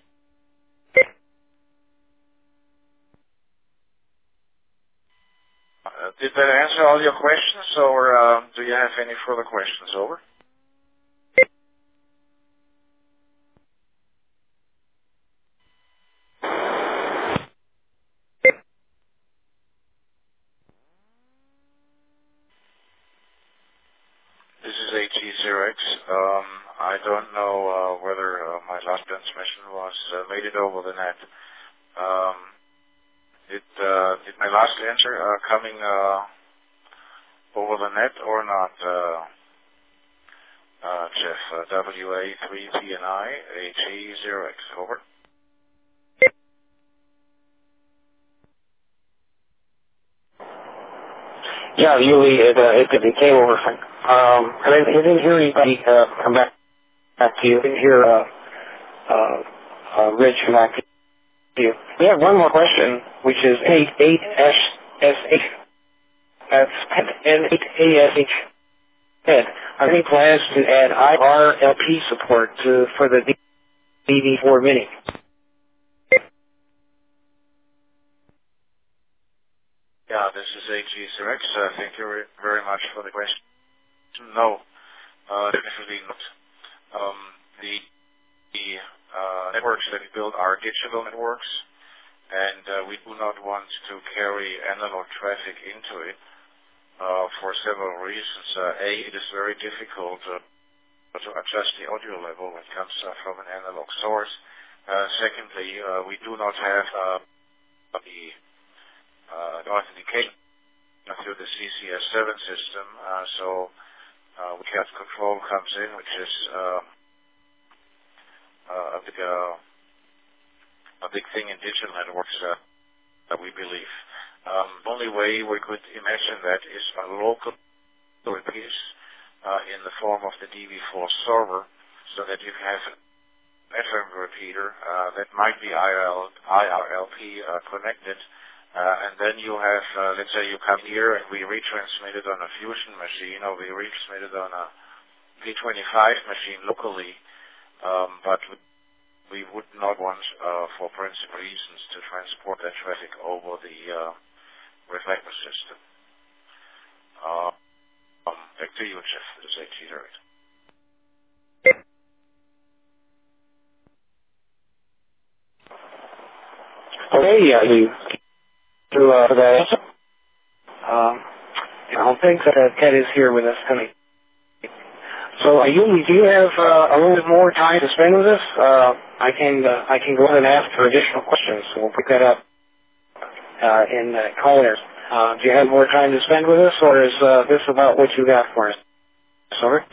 Uh, did that answer all your questions, or uh, do you have any further questions? Over. This is H E zero X. Um, I don't know uh, whether uh, my last transmission was uh, made it over the net. Um, did, uh, did my last answer uh, coming uh, over the net or not, uh, uh, Jeff? Uh, W A three P N I H E zero X. Over. Yeah, usually it, uh, it, it came over. Um, and I, I didn't hear anybody uh, come back, back to you. I didn't hear uh, uh, uh, Rich come back to you. We have one more question, which is N eight S S H. That's N eight A S H. Ed, are there any plans to add I R L P support to, for the D V four Mini? Yeah, this is H G zero X. Uh, thank you very much for the question. No, uh, definitely not. Um, the the uh, networks that we build are digital networks, and uh, we do not want to carry analog traffic into it uh, for several reasons. Uh, A, it is very difficult uh, to adjust the audio level when it comes uh, from an analog source. Uh, secondly, uh, we do not have uh, the uh, no authentication through the C C S seven system, uh, so uh, we have control comes in, which is uh, uh, a big uh, a big thing in digital networks uh, that we believe. Um, the only way we could imagine that is a local piece uh, in the form of the D V four server, so that you have an F M repeater uh, that might be I R L P uh, connected. Uh, and then you have, uh, let's say you come here and we retransmit it on a Fusion machine, or we retransmit it on a P twenty-five machine locally, um, but we would not want, uh, for principal reasons, to transport that traffic over the uh, reflector system. Uh, um, back to you, Jeff. This is H G zero X. Okay, yeah, you to uh, for that answer. Um, I don't think that uh, Ted is here with us tonight. So, uh, Yuli, do you have uh, a little bit more time to spend with us? Uh, I can uh, I can go ahead and ask for additional questions. So we'll pick that up uh, in uh, callers. Uh, do you have more time to spend with us, or is uh, this about what you got for us? Over.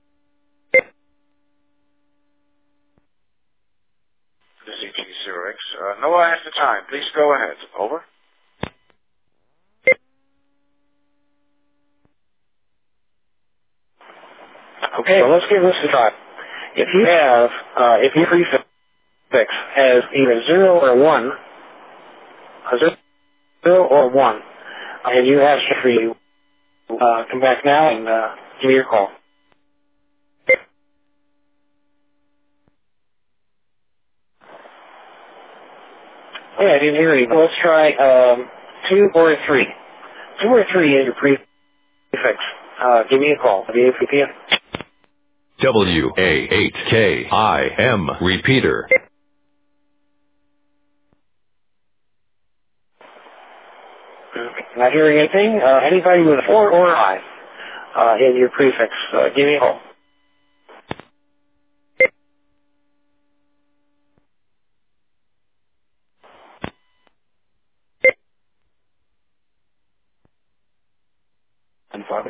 This is H G zero X. Uh, no, I have the time. Please go ahead. Over. Okay, well, let's give this a try. If you have, uh, if your prefix has either zero or one, a zero or one, and you have for you, uh, come back now and uh, give me your call. Oh, yeah, I didn't hear you. Let's try um, two or three. Two or three is your prefix. Uh, give me a call. W A P M. W A eight K I M repeater. Not hearing anything. Uh, anybody with a four or a five uh, in your prefix, uh, give me a call. And five.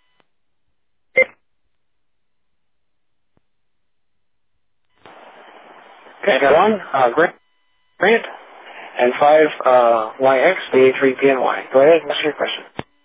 Okay, got one. Uh, Grant. Grant. And five uh, Y X, B A three P N Y. Go ahead and ask your question.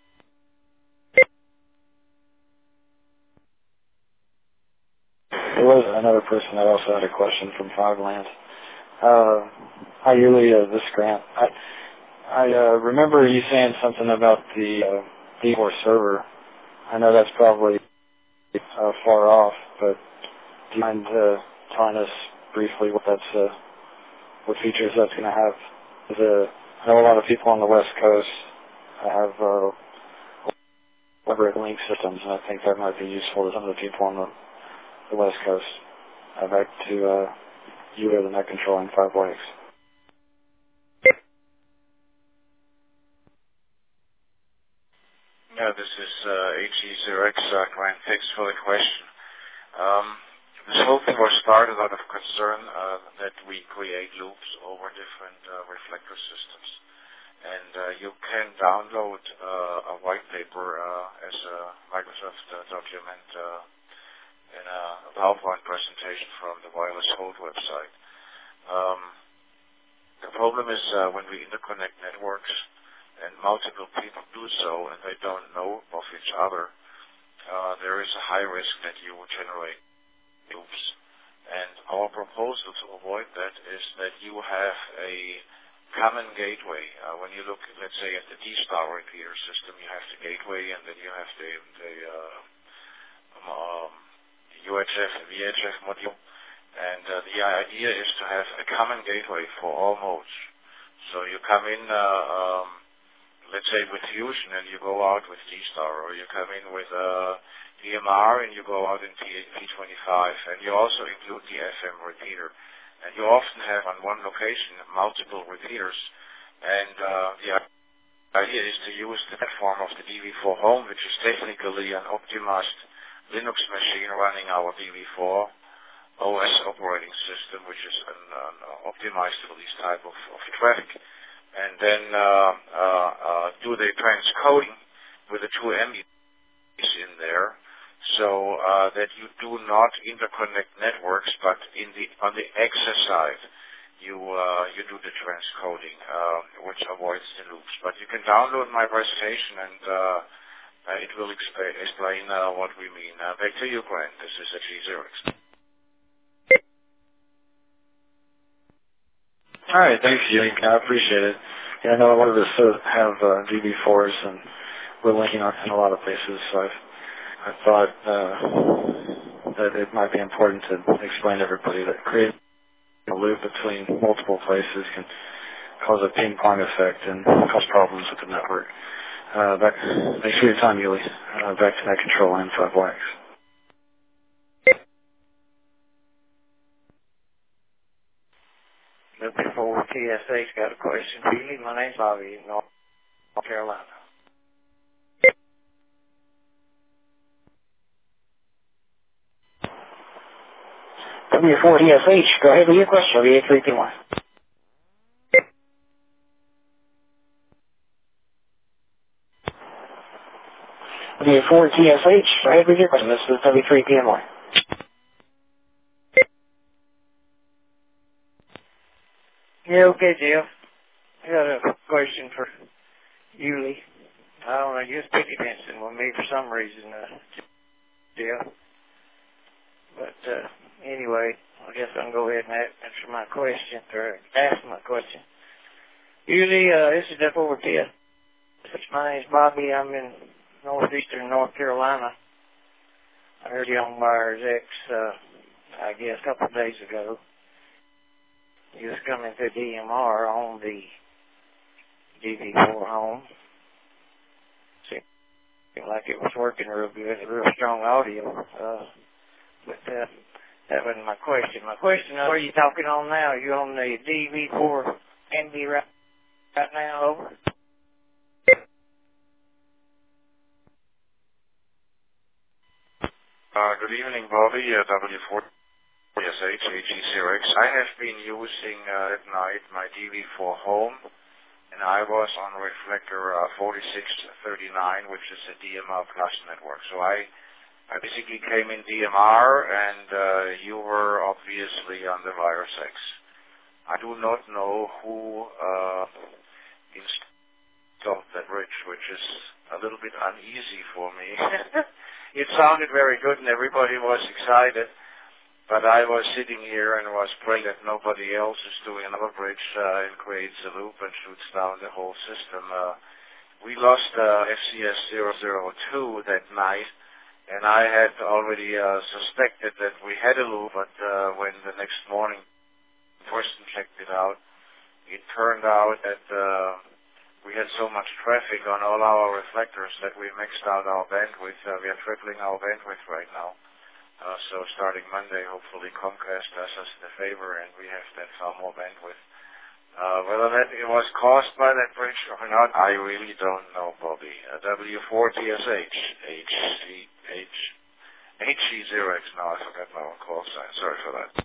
There was another person that also had a question from Five Land. Uh, hi, Yuli, uh, this is Grant. I, I uh, remember you saying something about the uh, D four server. I know that's probably uh, far off, but do you mind uh, telling us briefly what that's, uh, what features that's going to have? Because, uh, I know a lot of people on the West Coast have uh, elaborate link systems, and I think that might be useful to some of the people on the, the West Coast. Uh, back to uh, you or the net controlling five ways. Yeah, this is uh, H G zero X. Uh, Grant, thanks for the question. Um, this whole thing was started out of concern uh, that we create loops over different uh, reflector systems. And uh, you can download uh, a white paper uh, as a Microsoft uh, document uh, in a PowerPoint presentation from the Wireless Hold website. Um, the problem is uh, when we interconnect networks and multiple people do so and they don't know of each other, uh, there is a high risk that you will generate loops. And our proposal to avoid that is that you have a common gateway. Uh, when you look, let's say, at the D-Star repeater system, you have the gateway and then you have the, the uh, um, U H F and V H F module. And uh, the idea is to have a common gateway for all modes. So you come in uh, um, let's say with Fusion and you go out with D-Star, or you come in with uh, D M R and you go out in P twenty-five, and you also include the F M repeater. And you often have on one location multiple repeaters, and uh, the idea is to use the platform of the D V four Home, which is technically an optimized Linux machine running our D V four O S operating system, which is an, an optimized for this type of, of traffic. And then uh, uh, uh, do the transcoding with the two M Bs in there, so uh, that you do not interconnect networks, but in the on the access side, you uh, you do the transcoding, uh, which avoids the loops. But you can download my presentation, and uh, uh, it will explain, explain uh, what we mean. Uh, back to you, Grant. This is a G zero X. All right, thanks, Jake. I appreciate it. Yeah, I know a lot of us uh, have uh, D V fours, and we're linking on in a lot of places, so I've, I thought uh, that it might be important to explain to everybody that creating a loop between multiple places can cause a ping-pong effect and cause problems with the network. Uh, back, thanks for your time, Yuli. Uh, back to Net Control N five Y X. Before T S H got a question for you. My name's Bobby in North Carolina. W four T S H, go ahead with your question. W eight three P one. W four T S H, go ahead with your question. This is W three P M Y. Yeah, okay, Jeff. I got a question for Yuli. I don't know, you was picking attention with me for some reason, uh, Jeff. But, uh, anyway, I guess I can go ahead and answer my question, or ask my question. Yuli, uh, this is F over T S H. My name's Bobby. I'm in northeastern North Carolina. I heard you on Wires X, uh, I guess a couple of days ago. You was coming to D M R on the D V four Home. Seemed like it was working real good, real strong audio. Uh, but uh, that wasn't my question. My question is, what are you talking on now? Are you on the D V four N B right, right now? Over. Uh, good evening, Bobby. Uh, W four T S H, A G zero X. I have been using uh, at night my D V four Home, and I was on reflector uh, forty-six thirty-nine, which is a D M R Plus network. So I, I basically came in D M R, and uh, you were obviously on the Virus X. I do not know who uh, installed that bridge, which is a little bit uneasy for me. It sounded very good, and everybody was excited. But I was sitting here and was praying that nobody else is doing another bridge uh, and creates a loop and shoots down the whole system. Uh, we lost uh, F C S zero zero two that night, and I had already uh, suspected that we had a loop, but uh, when the next morning the person checked it out, it turned out that uh, we had so much traffic on all our reflectors that we maxed out our bandwidth. Uh, we are tripling our bandwidth right now. Uh, so starting Monday, hopefully Comcast does us the favor and we have that far more bandwidth. Uh, whether that it was caused by that bridge or not, I really don't know, Bobby. Uh, W four T S H, H C H, H G zero X, now I forgot my own call sign. Sorry for that.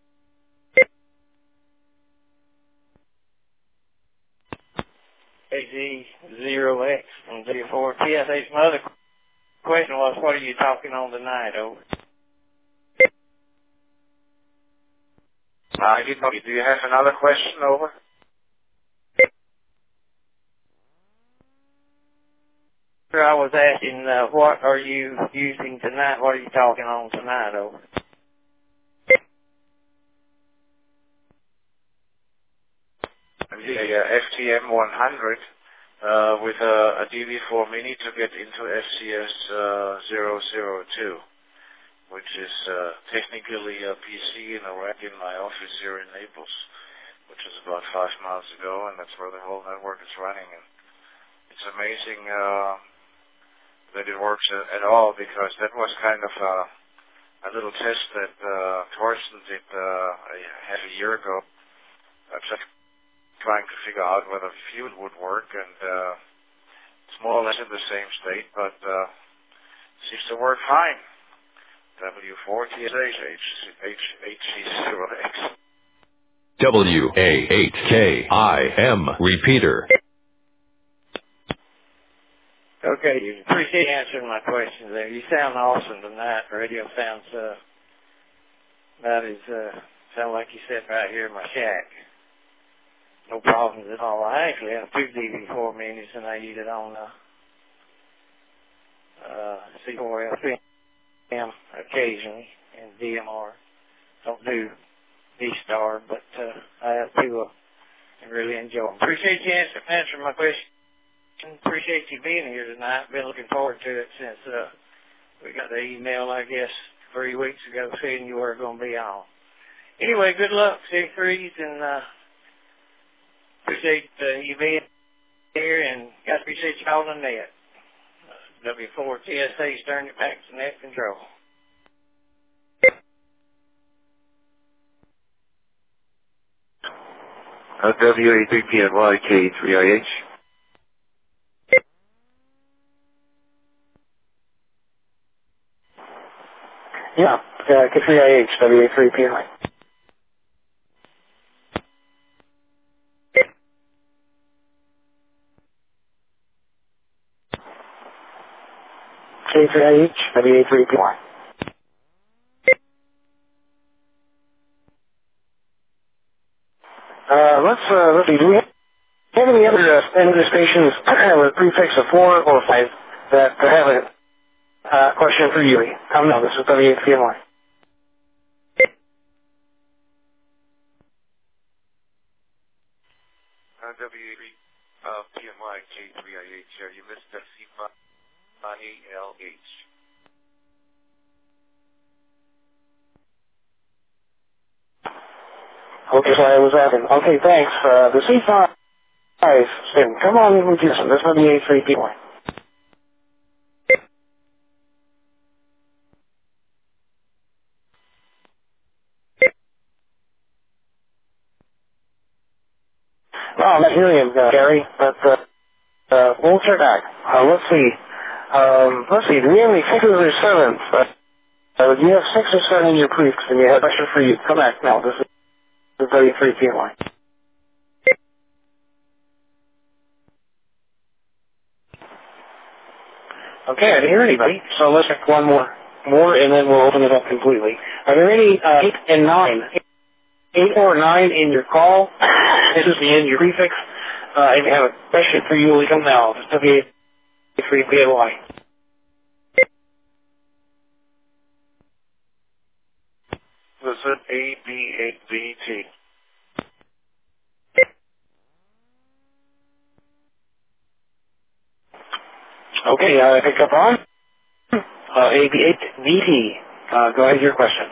A G zero X and W four T S H. My other question was, what are you talking on tonight, over? I didn't know. Do you have another question, over? I was asking, uh, what are you using tonight? What are you talking on tonight, over? The uh, F T M one hundred uh, with a, a D V four Mini to get into F C S uh, zero zero two. Which is uh, technically a P C in a rack in my office here in Naples, which is about five miles ago, and that's where the whole network is running. And it's amazing uh, that it works at, at all, because that was kind of uh, a little test that uh, Torsten did uh, a, half a year ago, uh, just trying to figure out whether fuel would work, and uh, it's more or less in the same state, but uh, seems to work fine. W four T S H H C zero X. W A eight K I M repeater. Okay, you appreciate answering my questions there. You sound awesome tonight. Radio sounds, uh, that is, uh, sound like you sit right here in my shack. No problems at all. I actually have two D V four minis, and I use it on, uh, uh, C four L M occasionally, and D M R. Don't do D-Star, but, uh, I have two, uh, and really enjoy them. Appreciate you answer, answering my question. Appreciate you being here tonight. Been looking forward to it since uh, we got the email, I guess, three weeks ago saying you were going to be on. Anyway, good luck, C threes, and uh, appreciate uh, you being here, and got to appreciate you calling the net. Uh, W four T S H, turn it back to net control. Uh, W A three P N Y K three I H. Yeah, uh, K three I H, W A three P N Y. K three I H, W A three P N Y. Uh, let's, uh, let's see, do we have any other, uh, any other stations with a prefix of four or five that have a uh, question for you? Um, no, this is W A three P N Y. Uh, W A three uh, P M Y K three I H. Uh, you missed the C five A L H. Okay, so I was asking. Okay, thanks. Uh, the C five, Sim, come on with you. This is W A three P N Y. Well, I'm not hearing him, uh, Gary, but uh, uh, we'll check back. Uh, let's see. Um, let's see, do we have any sixes or sevens? Uh, uh, do you have six or seven in your prefix, and you have a question for you? Come back now. This is the W A three P N Y. Okay, I didn't hear anybody, so let's check one more, more, and then we'll open it up completely. Are there any uh, eight and nine? Eight or nine in your call? This is the end of your prefix. Uh, I have a question for you. We come now. It's W A three P N Y. Listen, A B eight V T. Okay, uh, pick up on uh, A B eight V T. Uh, go ahead with your question.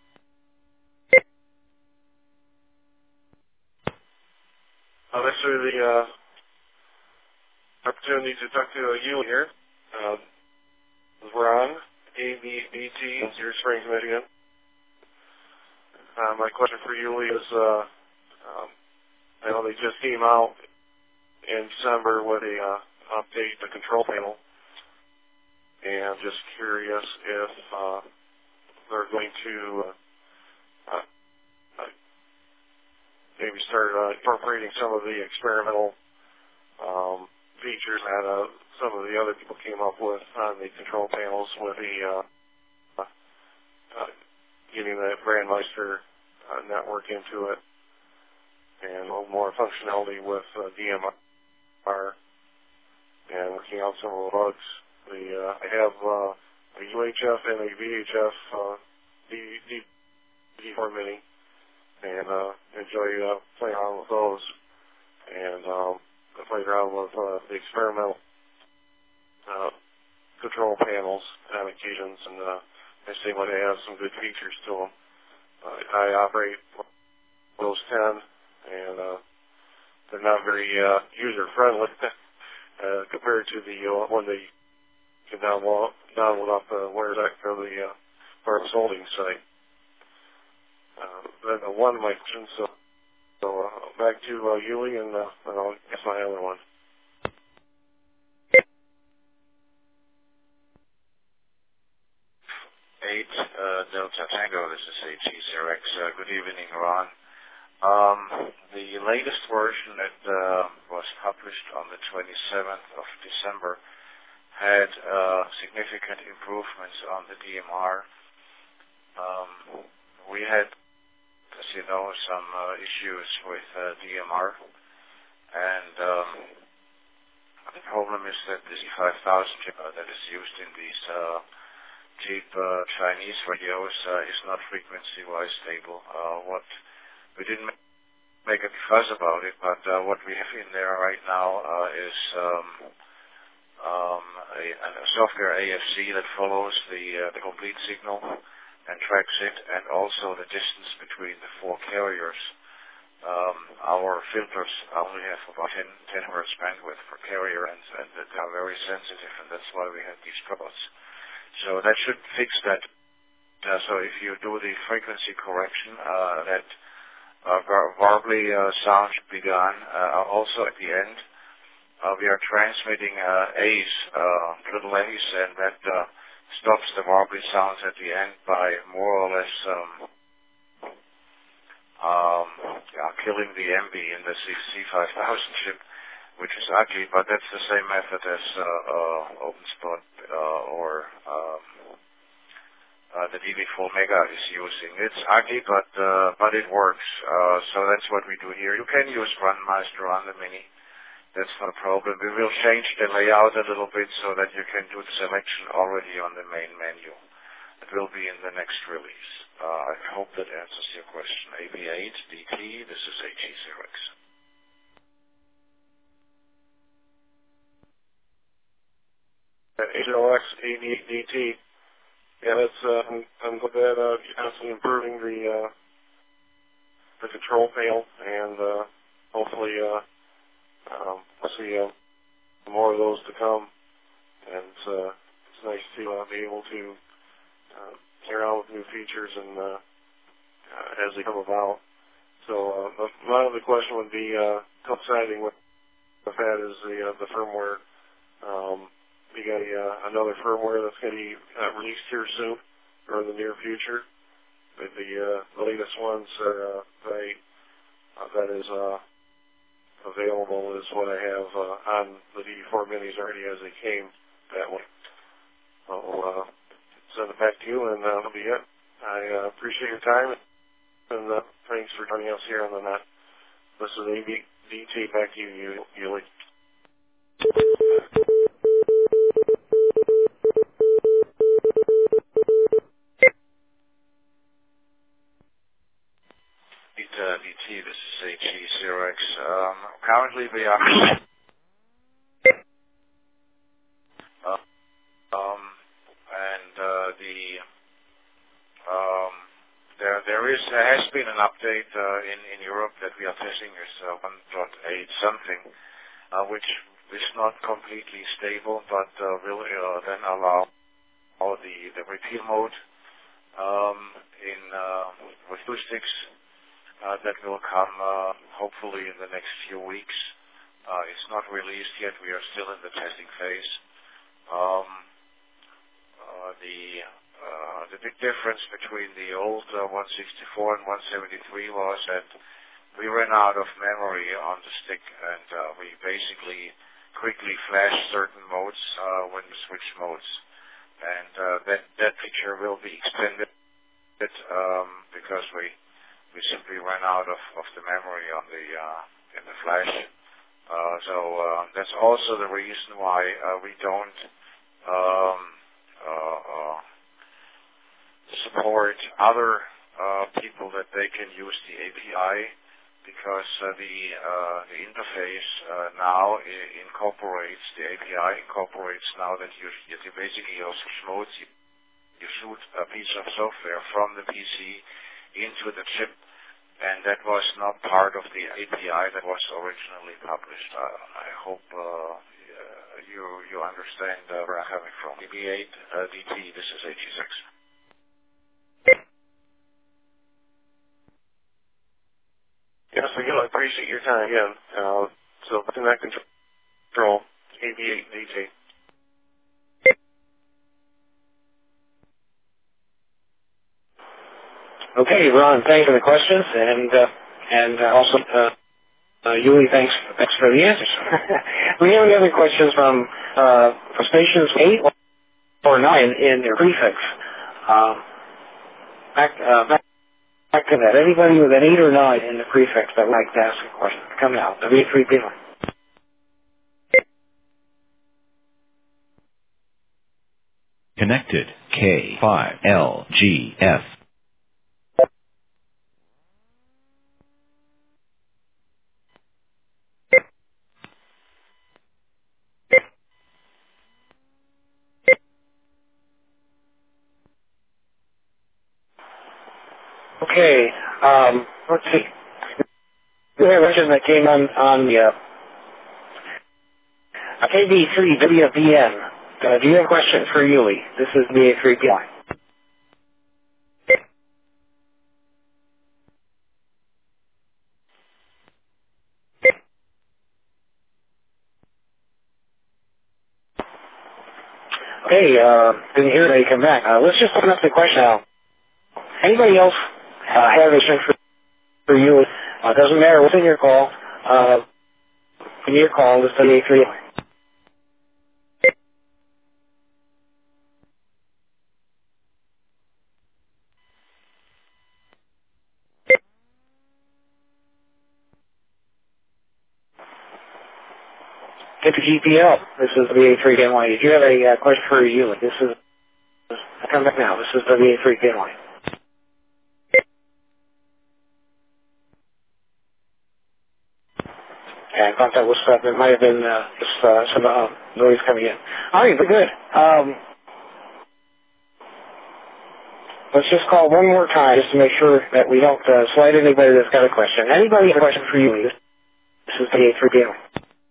Uh, thanks for the uh, opportunity to talk to uh, you here. Uh, this is Ron, A B eight V T in Cedar Springs, Michigan. Uh, my question for you is, uh, um, I know they just came out in December with a uh, update the control panel, and just curious if uh, they're going to uh, uh, maybe start uh, incorporating some of the experimental um, features that uh, some of the other people came up with on the control panels, with the uh, uh, uh, getting the Brandmeister uh, network into it, and a little more functionality with uh, D M R, and working out some of the bugs. The uh, I have uh, a U H F and a V H F uh, D D four Mini, and uh, enjoy uh, playing around with those, and um, I played around with uh, the experimental uh, control panels on occasions, and uh, they seem like they have some good features to them. Uh, I operate Windows ten, and uh, they're not very uh, user-friendly. uh, compared to the uh, one that you can download, download off the WiresX or the uh, Barnes Holdings site. Uh, then uh, one of my questions, so, so uh, back to uh, Yuli, and, uh, and I'll guess my other one. eight uh, Delta Tango, this is H E zero X. Uh, good evening, Ron. Um, the latest version that uh, was published on the twenty-seventh of December had uh, significant improvements on the D M R. Um, we had, as you know, some uh, issues with uh, D M R, and um, the problem is that the C five thousand chip uh, that is used in these uh, cheap uh, Chinese radios uh, is not frequency-wise stable. Uh, what we didn't make a fuss about it, but uh, what we have in there right now uh, is um, um, a, a software A F C that follows the uh, the complete signal and tracks it, and also the distance between the four carriers. Um, our filters only have about ten, ten hertz bandwidth per carrier, and, and they are very sensitive, and that's why we have these troubles. So that should fix that. Uh, so if you do the frequency correction, uh, that uh, var- warbly uh, sound should be gone. Uh, also at the end, uh, we are transmitting uh, A's, uh, little A's, and that uh, stops the warbly sounds at the end by more or less um, um, yeah, killing the M B in the C five thousand chip, which is ugly, but that's the same method as uh, uh, OpenSpot uh, or um, uh, the D B four Mega is using. It's ugly, but uh, but it works. Uh, so that's what we do here. You can use Runmeister on the Mini. That's not a problem. We will change the layout a little bit so that you can do the selection already on the main menu. It will be in the next release. Uh, I hope that answers your question. A V eight D T, this is H E zero X. H L X eighty-eight D T. Yeah, that's, uh, I'm, I'm glad that uh, you're constantly improving the, uh, the control panel, and uh, hopefully uh, um, I'll see uh, more of those to come. And it's, uh, it's nice to uh, be able to uh, play around with new features and uh, uh, as they come about. So uh, my other question would be uh, coinciding with with that is the uh, the firmware. Um, we got a, uh, another firmware that's going to be uh, released here soon, or in the near future. But the uh, the latest ones uh, they, uh, that is uh, available is what I have uh, on the D D four minis already as they came that way. I'll uh, send it back to you, and uh, that'll be it. I uh, appreciate your time, and uh, thanks for joining us here on the net. This is A B D T. Back to you, Yuli. Uh, D T, this is H E zero X. Um, currently we are uh, um, and uh, the um, there there is there has been an update uh, in in Europe that we are testing is uh, one point eight something, uh, which is not completely stable, but uh, will uh, then allow all the the repeal mode um, in uh, with acoustics. Uh, that will come uh, hopefully in the next few weeks. Uh, it's not released yet. We are still in the testing phase. Um, uh, the uh, the big difference between the old uh, one sixty-four and one seventy-three was that we ran out of memory on the stick, and uh, we basically quickly flashed certain modes uh, when we switched modes. And uh, that that feature will be extended um, because we We simply ran out of, of the memory on the uh, in the flash. Uh, so uh, that's also the reason why uh, we don't um, uh, uh, support other uh, people that they can use the A P I, because uh, the uh, the interface uh, now I- incorporates the A P I incorporates now that you you basically you switch modes. You, you shoot a piece of software from the P C into the chip, and that was not part of the A P I that was originally published. Uh, I hope uh, uh, you you understand uh, where I'm coming from. D B eight uh, D T, this is H E six. Yes, again, I appreciate your time again. Uh, so, connect control, A B eight D T. Okay, Ron, thanks for the questions, and uh, and uh, also uh, uh, Yuli, thanks thanks for the answers. We have any other questions from uh, from stations eight or nine in their prefix? Uh, back, uh, back back to that. Anybody with an eight or nine in the prefix that would like to ask a question, come out. W three P line. Connected K five L G F. Okay, um, let's see. We have a question that came on on the uh, K B three W B N. Uh, do you have a question for Yuli? This is B A three P line. Okay, uh, didn't hear they come back. Uh, let's just open up the question now. Anybody else uh, have a question for, for you? Uh, doesn't matter what's in your call. Uh, in your call, this is B A three line. Get to G P L. This is the B A three P line. Did you have a uh, question for Yuli? This is, come back now. This is the B A three P line. And I thought that was, uh, there might have been uh, just, uh, some uh, noise coming in. All right, very good. Um, let's just call one more time just to make sure that we don't uh, slide anybody that's got a question. Anybody have a question for Yuli? This is the B A three P line.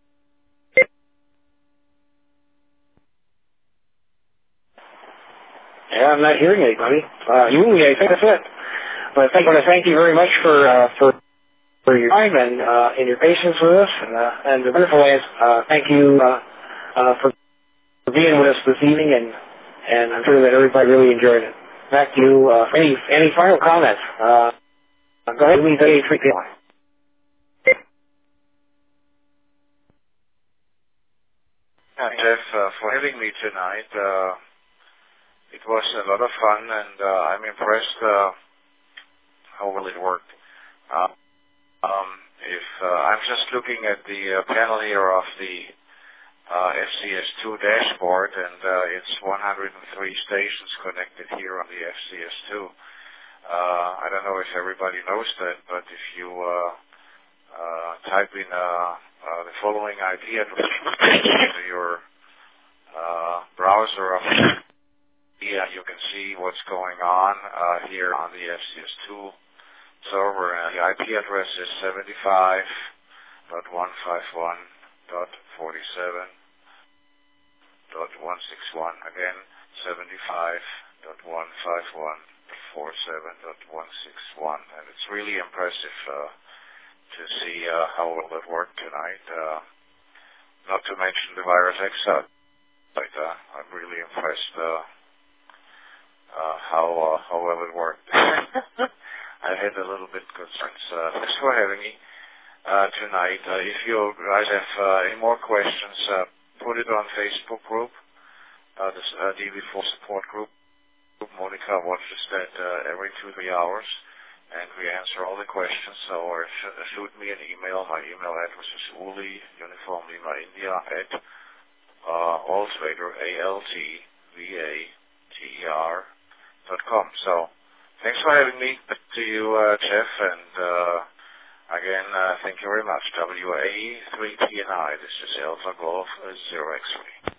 Yeah, I'm not hearing anybody. Uh, Yuli, I think that's it. But I want to thank you very much for uh, for for your time and uh, and your patience with us, and uh, and the wonderful answers. Uh, thank you uh, uh, for, for being with us this evening, and and I'm sure that everybody really enjoyed it. Back to you. Uh, for any any final comments? Uh, go ahead, leave A three P line. Hi, Jeff, uh, for having me tonight. Uh, it was a lot of fun, and uh, I'm impressed uh, how well it worked. Uh, Um, if uh, I'm just looking at the uh, panel here of the uh, F C S two dashboard, and uh, it's one hundred three stations connected here on the F C S two. Uh, I don't know if everybody knows that, but if you uh, uh, type in uh, uh, the following I P address to your uh, browser, of yeah, you can see what's going on uh, here on the F C S two server, and the I P address is seventy-five dot one fifty-one dot forty-seven dot one sixty-one. Again, seventy-five dot one fifty-one dot forty-seven dot one sixty-one. And it's really impressive uh, to see uh, how well it worked tonight. Uh, not to mention the Virus X site. Uh, I'm really impressed uh, uh, how uh, how well it worked. I had a little bit concerns. Uh, thanks for having me uh, tonight. Uh, if you guys have uh, any more questions, uh, put it on Facebook group, uh, this uh, D B four support group. Monica watches that uh, every two, three hours, and we answer all the questions. So, or sh- shoot me an email. My email address is Uli, Uniform Lima India, at uh, Altsvater, A L T V A T E R dot com. So, thanks for having me. Back to you, uh, Jeff, and uh, again, uh, thank you very much. W A three P N I, this is Alpha Golf zero X three.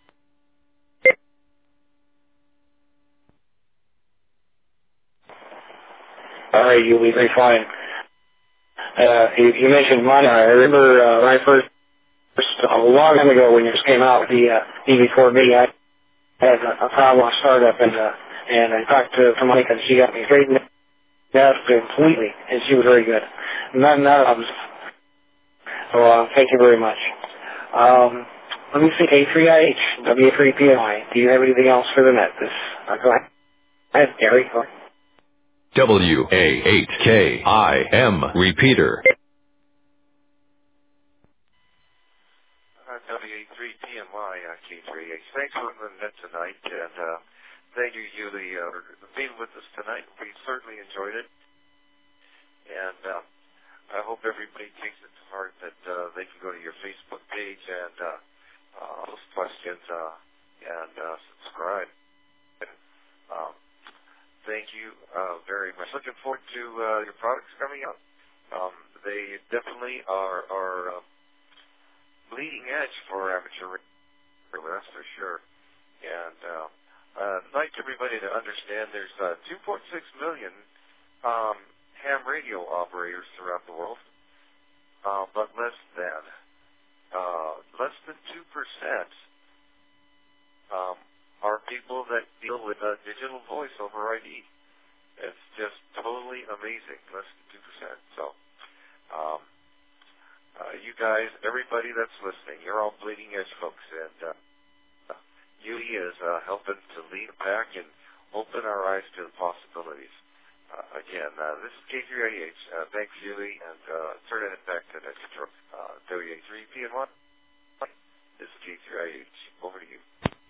All right, you'll be very fine. Uh, you, you mentioned money. I remember uh, when I first a long time ago when you came out with the uh, E before me, I had a, a problem with startup, and uh, and I talked to, to Mike, and she got me straightened out completely, and she was very good. None, none of them. So uh, thank you very much. Um, let me see, A three I H, W three P M I. Do you have anything else for the net? This, uh, go ahead. Go ahead, Gary. Go ahead. W A eight K I M repeater. Uh, W A three P M Y, uh, K three H. Thanks for the net tonight, and uh, thank you, Yuli, uh, for being with us tonight. We certainly enjoyed it, and uh, I hope everybody takes it to heart that uh, they can go to your Facebook page and uh, uh, post questions uh, and uh, subscribe. Um, thank you uh, very much. Looking forward to uh, your products coming out. Um, they definitely are, are uh, bleeding edge for amateur radio, that's for sure. And uh, uh, I'd like everybody to understand there's uh, two point six million um, ham radio operators throughout the world, uh, but less than uh, less than two percent um, are people that deal with uh, digital voice over I D. It's just totally amazing, less than two percent. So, um, uh, you guys, everybody that's listening, you're all bleeding edge folks, and uh, Yuli is uh, helping to lead a pack and open our eyes to the possibilities. Uh, again, uh, this is K three I H. Uh, thanks, Yuli, and uh, turning it back to next control. Uh, W A three P M one. This is K three I H. Over to you.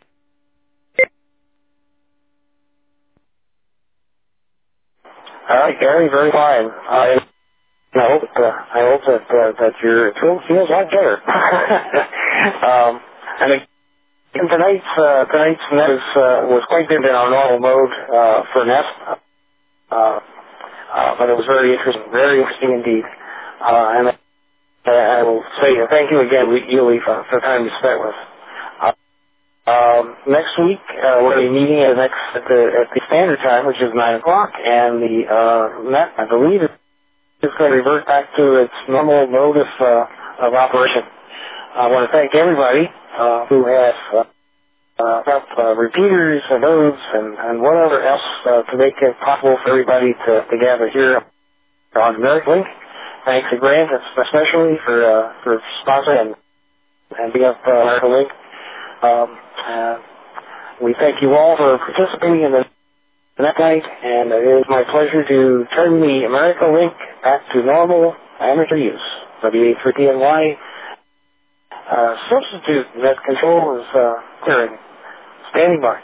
All right, Gary, very fine. I, I hope uh, I hope that uh, that your film feels a lot better. um, and again, tonight's uh, tonight's net was, uh, was quite different in our normal mode uh, for net, uh, uh, but it was very interesting, very interesting indeed. Uh, and uh, I will say thank you again, Yuli, for, for the time you spent with us. Uh, Um, next week, uh, we're going to be meeting at, next, at, the, at the standard time, which is nine o'clock, and the uh, net, I believe, is going to revert back to its normal mode of, uh, of operation. I want to thank everybody uh, who has uh, uh, helped uh, repeaters and nodes and, and whatever else uh, to make it possible for everybody to, to gather here on AmericaLink. Thanks to Grant especially for uh, for sponsoring and, and being up uh, AmericaLink. Um, uh, we thank you all for participating in the net night, and it is my pleasure to turn the AmericaLink back to normal amateur use. W A three P N Y uh, substitute net control is uh, clearing. Standing by.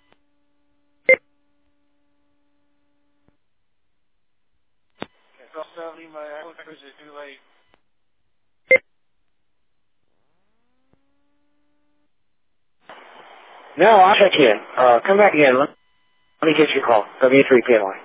No, I'll check in. Uh, come back again. Let, let me get your call. W three P N Y.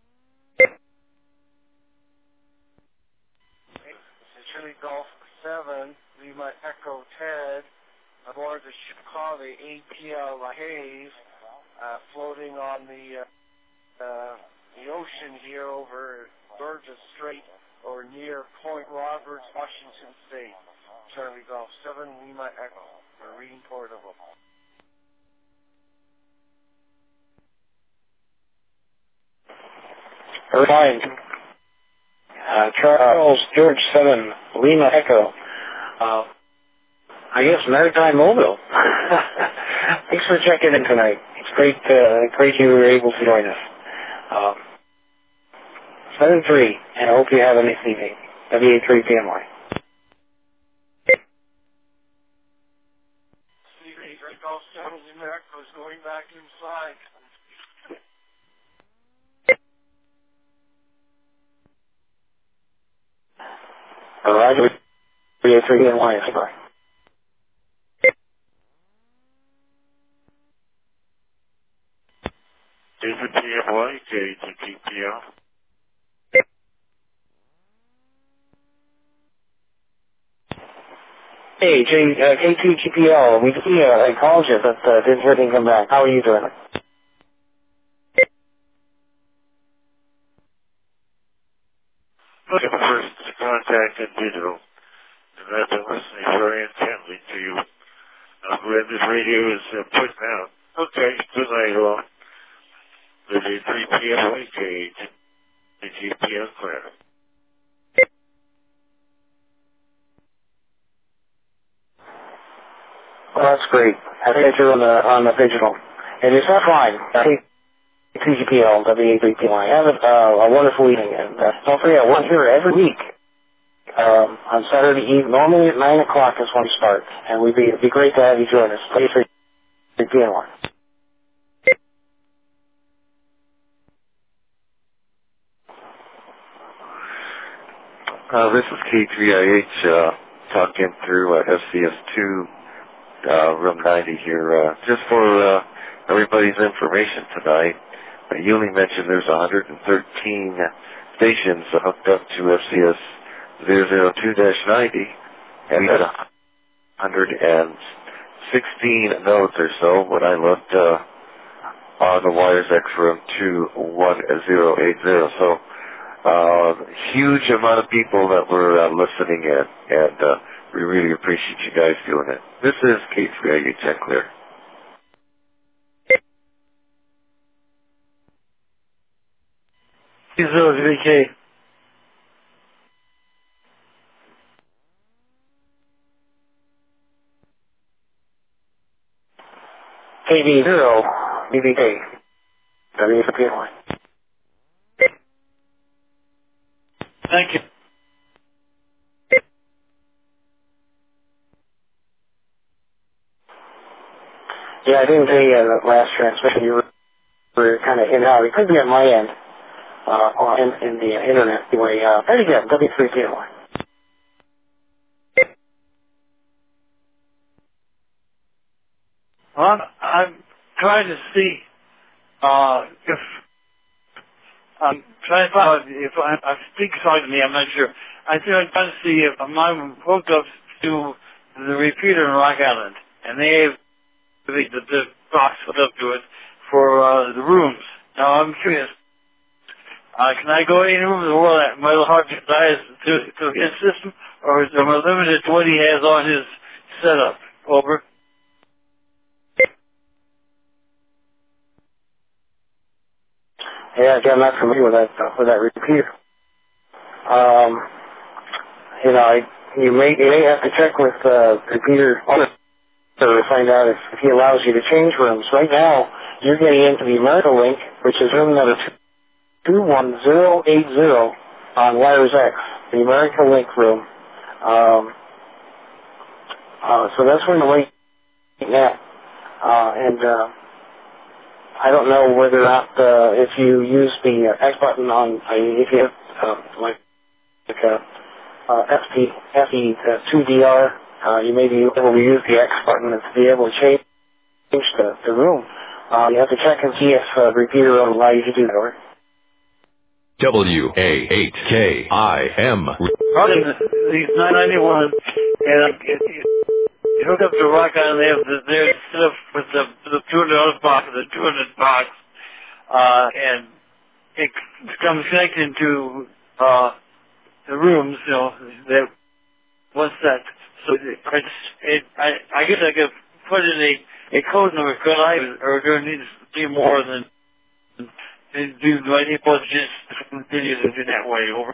Chili Golf seven, Lima Echo Ted, aboard the ship called the A P L La Haze, uh, floating on the uh, uh, the ocean here over Burgess Strait or near Point Roberts, Washington State. Charlie Golf seven, Lima Echo, Marine Portable. Irvine. Uh, Charles George seven, Lima Echo. Uh, I guess Maritime Mobile. Thanks for checking in tonight. It's great, uh, great you were able to join us. Um, seven three, and I hope you have a nice evening. W A three P M Y. Golf seven, Lima Echo is going back inside. Roger. W A three P M Y. Bye. David P M Y, J T P P L. Hey, J, uh, K two G P L. We uh, I called you, but uh, didn't hear anything come back. How are you doing? Looking for first contact and digital. and I've been listening very intently to you. I'm glad this radio is uh, put out. Okay, good night all. W three P L A K G P S clear. Well, that's great. I think you're on the, on the digital. And it's not fine. I think T G P L, W A three P L. Have a, uh, a wonderful evening. And uh, don't forget, we're here every week um, on Saturday evening. Normally at nine o'clock is when we start. And we'd be, it'd be great to have you join us. W A three P L. Uh, this is K three I H uh, talking through uh, S C S two, uh, room ninety here. Uh, just for uh, everybody's information tonight, uh, Yuli mentioned there's one hundred thirteen stations hooked up to F C S zero zero two dash ninety, and we had one hundred sixteen nodes or so when I looked uh, on the Wires X room two one zero eight zero. So Uh, huge amount of people that were uh, listening in, and uh, we really appreciate you guys doing it. This is K three I H Clear. Zero three K. K B zero, B B K, W P L. Thank you. Yeah, I didn't hear you that last transmission. You were, were kind of in and out. It could be at my end, uh, or in, in the uh, internet. Anyway, uh, very good. W three P L. Well, I'm, I'm trying to see uh, if I'm trying to find out if I, I speak talking to me. I'm not sure. I think I'm trying to see if I'm hooked up to the repeater in Rock Island, and they have the, the, the box hooked up to it for uh, the rooms. Now I'm curious. Uh, can I go any room in the world that my little heart desires to, to his system, or is am I limited to what he has on his setup? Over. Yeah, again, I'm not familiar with that uh, with that repeater. Um, you know, I, you may you may have to check with uh, the repeater owner to find out if, if he allows you to change rooms. Right now, you're getting into the America Link, which is room number two one zero eight zero on Wires X, the America Link room. Um, uh, so that's where you're waiting now, uh, and. Uh, I don't know whether or not uh, if you use the uh, X button on, uh, if you have uh, like, like uh, uh, F P, F E two D R, uh, you may be able to use the X button to be able to change the, the room. Uh, you have to check and see if uh, the repeater will allow you to do that. Or W A eight K I M. Running these nine ninety-one, and uh, it, it, you hook up to Rock Island, they have the, they're set up with the, the two hundred dollars box, the two hundred box, uh, and it comes connected to, uh, the rooms, you know, that, what's that? So it, it, I, I guess I could put in a, a code number, could I, or do I need to be more than, do, do I need to just continue to do that way over?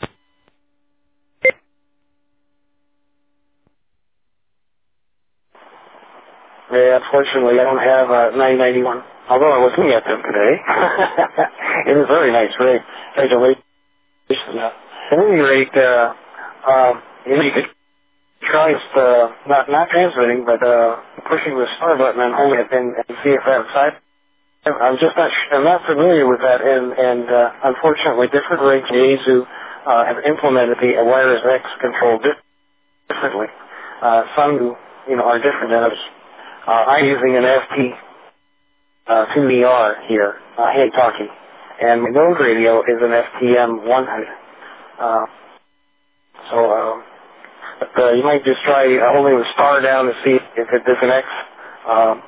Yeah, unfortunately, I don't have uh, nine ninety-one. Although I was looking at them today, it was very nice. Very, very delicious. Uh, at any rate, uh, um, you know, you could try uh, not not transmitting, but uh, pushing the star button and holding it and, and see if that's side. I'm just not. I'm not familiar with that, and and uh, unfortunately, different rigs in Yaesu uh, have implemented the Wires X control differently. Uh, some, you know, are different than others. Uh, I'm using an F T uh, two D R here, uh, hand talking, and my node radio is an F T M one hundred. Uh, so um, but, uh, you might just try uh, holding the star down to see if it disconnects. Um,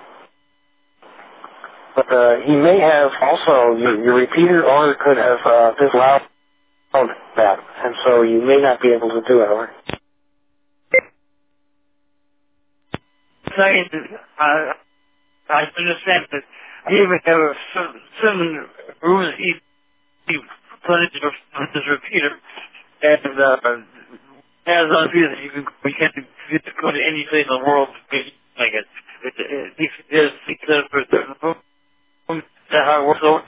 but uh, he may have also, your, your repeater owner could have uh, disallowed that, and so you may not be able to do it. Or second, uh, I understand that I even have a certain, certain rules he, he put into this repeater, and uh, as on that you can we can't go to any place in the world like it. It, it, it, it, it, it, for certain rooms, that how it works out.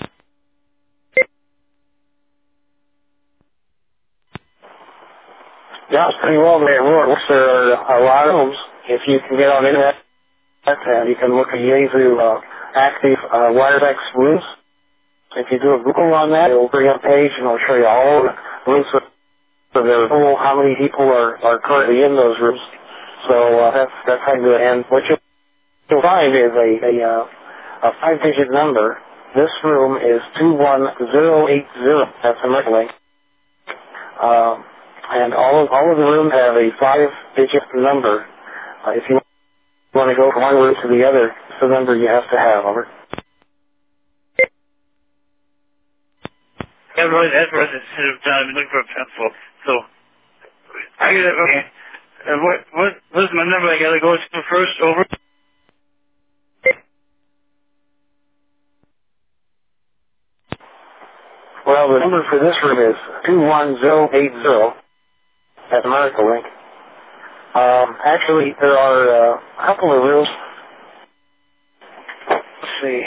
Yeah, it's pretty well the way it works. There are a lot of rooms. If you can get on the internet, and you can look at Yaesu uh, active uh, WiresX rooms. If you do a Google on that, it will bring up a page and it'll show you all the rooms. So there's how many people are, are currently in those rooms. So uh, that's that's how you do it. And what you'll, you'll find is a a, uh, a five-digit number. This room is two one zero eight zero. That's a link. Um, and all of all of the rooms have a five-digit number. Uh, if you want to go from one room to the other, it's the number you have to have. Over. Everybody, that's what I said of time and look for a pencil. So, I gotta, okay. Uh, what, what, what's my number I gotta go to first? Over. Well, the number for this room is two one zero eight zero. That's America Link. Um, actually, there are uh, a couple of rooms. Let's see.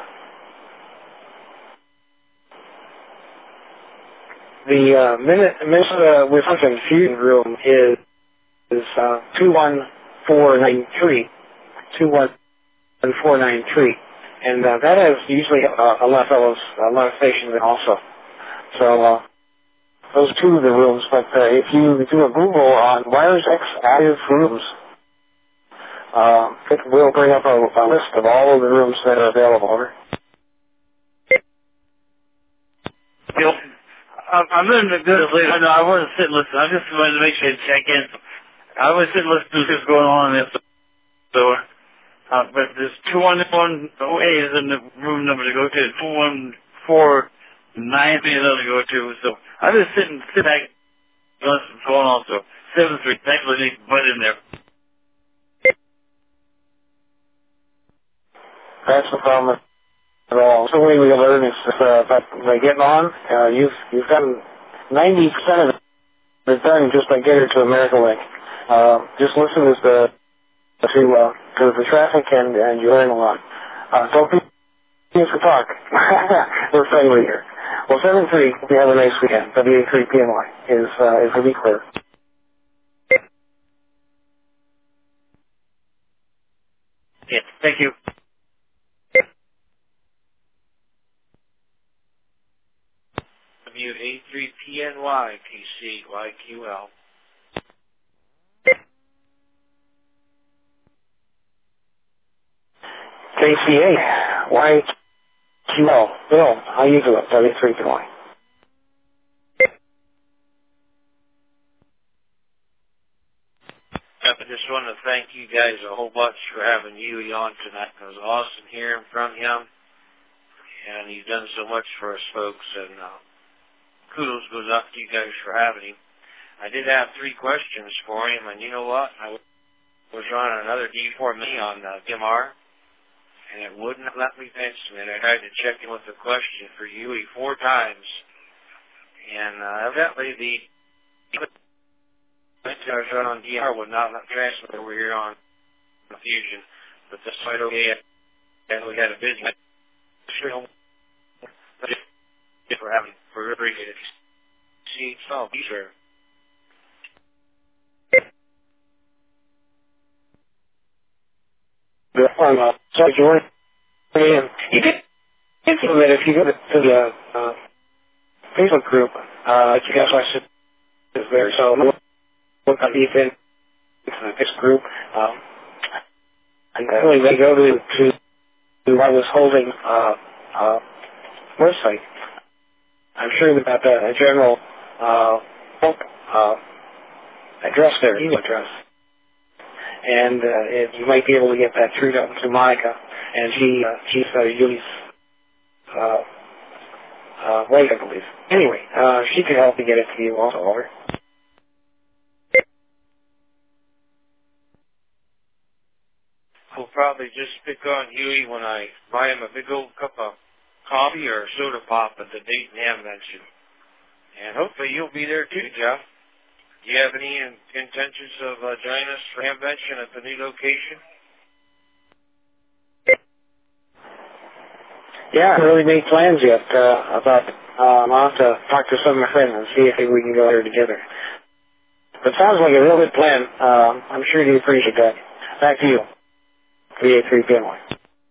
The uh, Minnesota Wisconsin Fusion room is is uh, two one four nine three, two one four nine three, and uh, that has usually uh, a lot of fellows, a lot of stations also. So uh, those are two of the rooms. But uh, if you do a Google on WiresX active rooms, uh, it will bring up a, a list of all of the rooms that are available. Over. Yep. I'm in the good later. I know I wasn't sitting listening. I just wanted to make sure to check in. I was sitting listening to what's going on in this store. Uh, but there's two one one oh eight is in the room number to go to. two one four nine is another to go to. So I was just sitting, sit back, listen what's going on. So seven three. Thanks for letting me butt in there. That's the problem at all. So what we learn is uh, by, by getting on, uh, you've you've gotten ninety percent of it done just by getting to America Link. Uh, just listen to the to uh, to the traffic and and you learn a lot. Uh, don't be here for talk. We're friendly here. Well, seven three. We have a nice weekend. W A three P N Y is uh, is to be clear. Yeah. Thank you. W A three P N Y P C Y Q L. K C A Y Q L. Bill, how you doing? W A three P N Y. I just want to thank you guys a whole bunch for having you on tonight. It was awesome hearing from him, and he's done so much for us folks, and uh, kudos goes up to you guys for having him. I did have three questions for him, and you know what? I was running another D four me on uh, D M R, and it wouldn't let me mention it. I tried to check in with the question for U E four times, and uh, evidently the I was running on D M R would not let me transfer over here on Fusion, but this site okay, and we had a busy show for having for appreciated. See, so be sure. I'm uh, sorry, Jordan. And you can implement if you go to, to the uh, Facebook group. Uh, you guys I is there. So look on Ethan into this group. Um, and really they go to to, to I was holding uh, uh, website. I'm sure they've got a general uh, uh, address there, email address. And uh, it, you might be able to get that through to, to Monica, and she uh, she's uh, Yuli's uh, uh, wife, I believe. Anyway, uh, she could help me get it to you also. Over. will probably just pick on Huey when I buy him a big old cup of coffee or a soda pop at the Dayton Hamvention. And hopefully you'll be there too, Jeff. Do you have any in- intentions of uh, joining us for Hamvention at the new location? Yeah, I haven't really made plans yet. Uh, I thought um, I'll have to talk to some of my friends and see if we can go there together. But it sounds like a real good plan. Uh, I'm sure you appreciate that. Back to you. three eight three P N Y.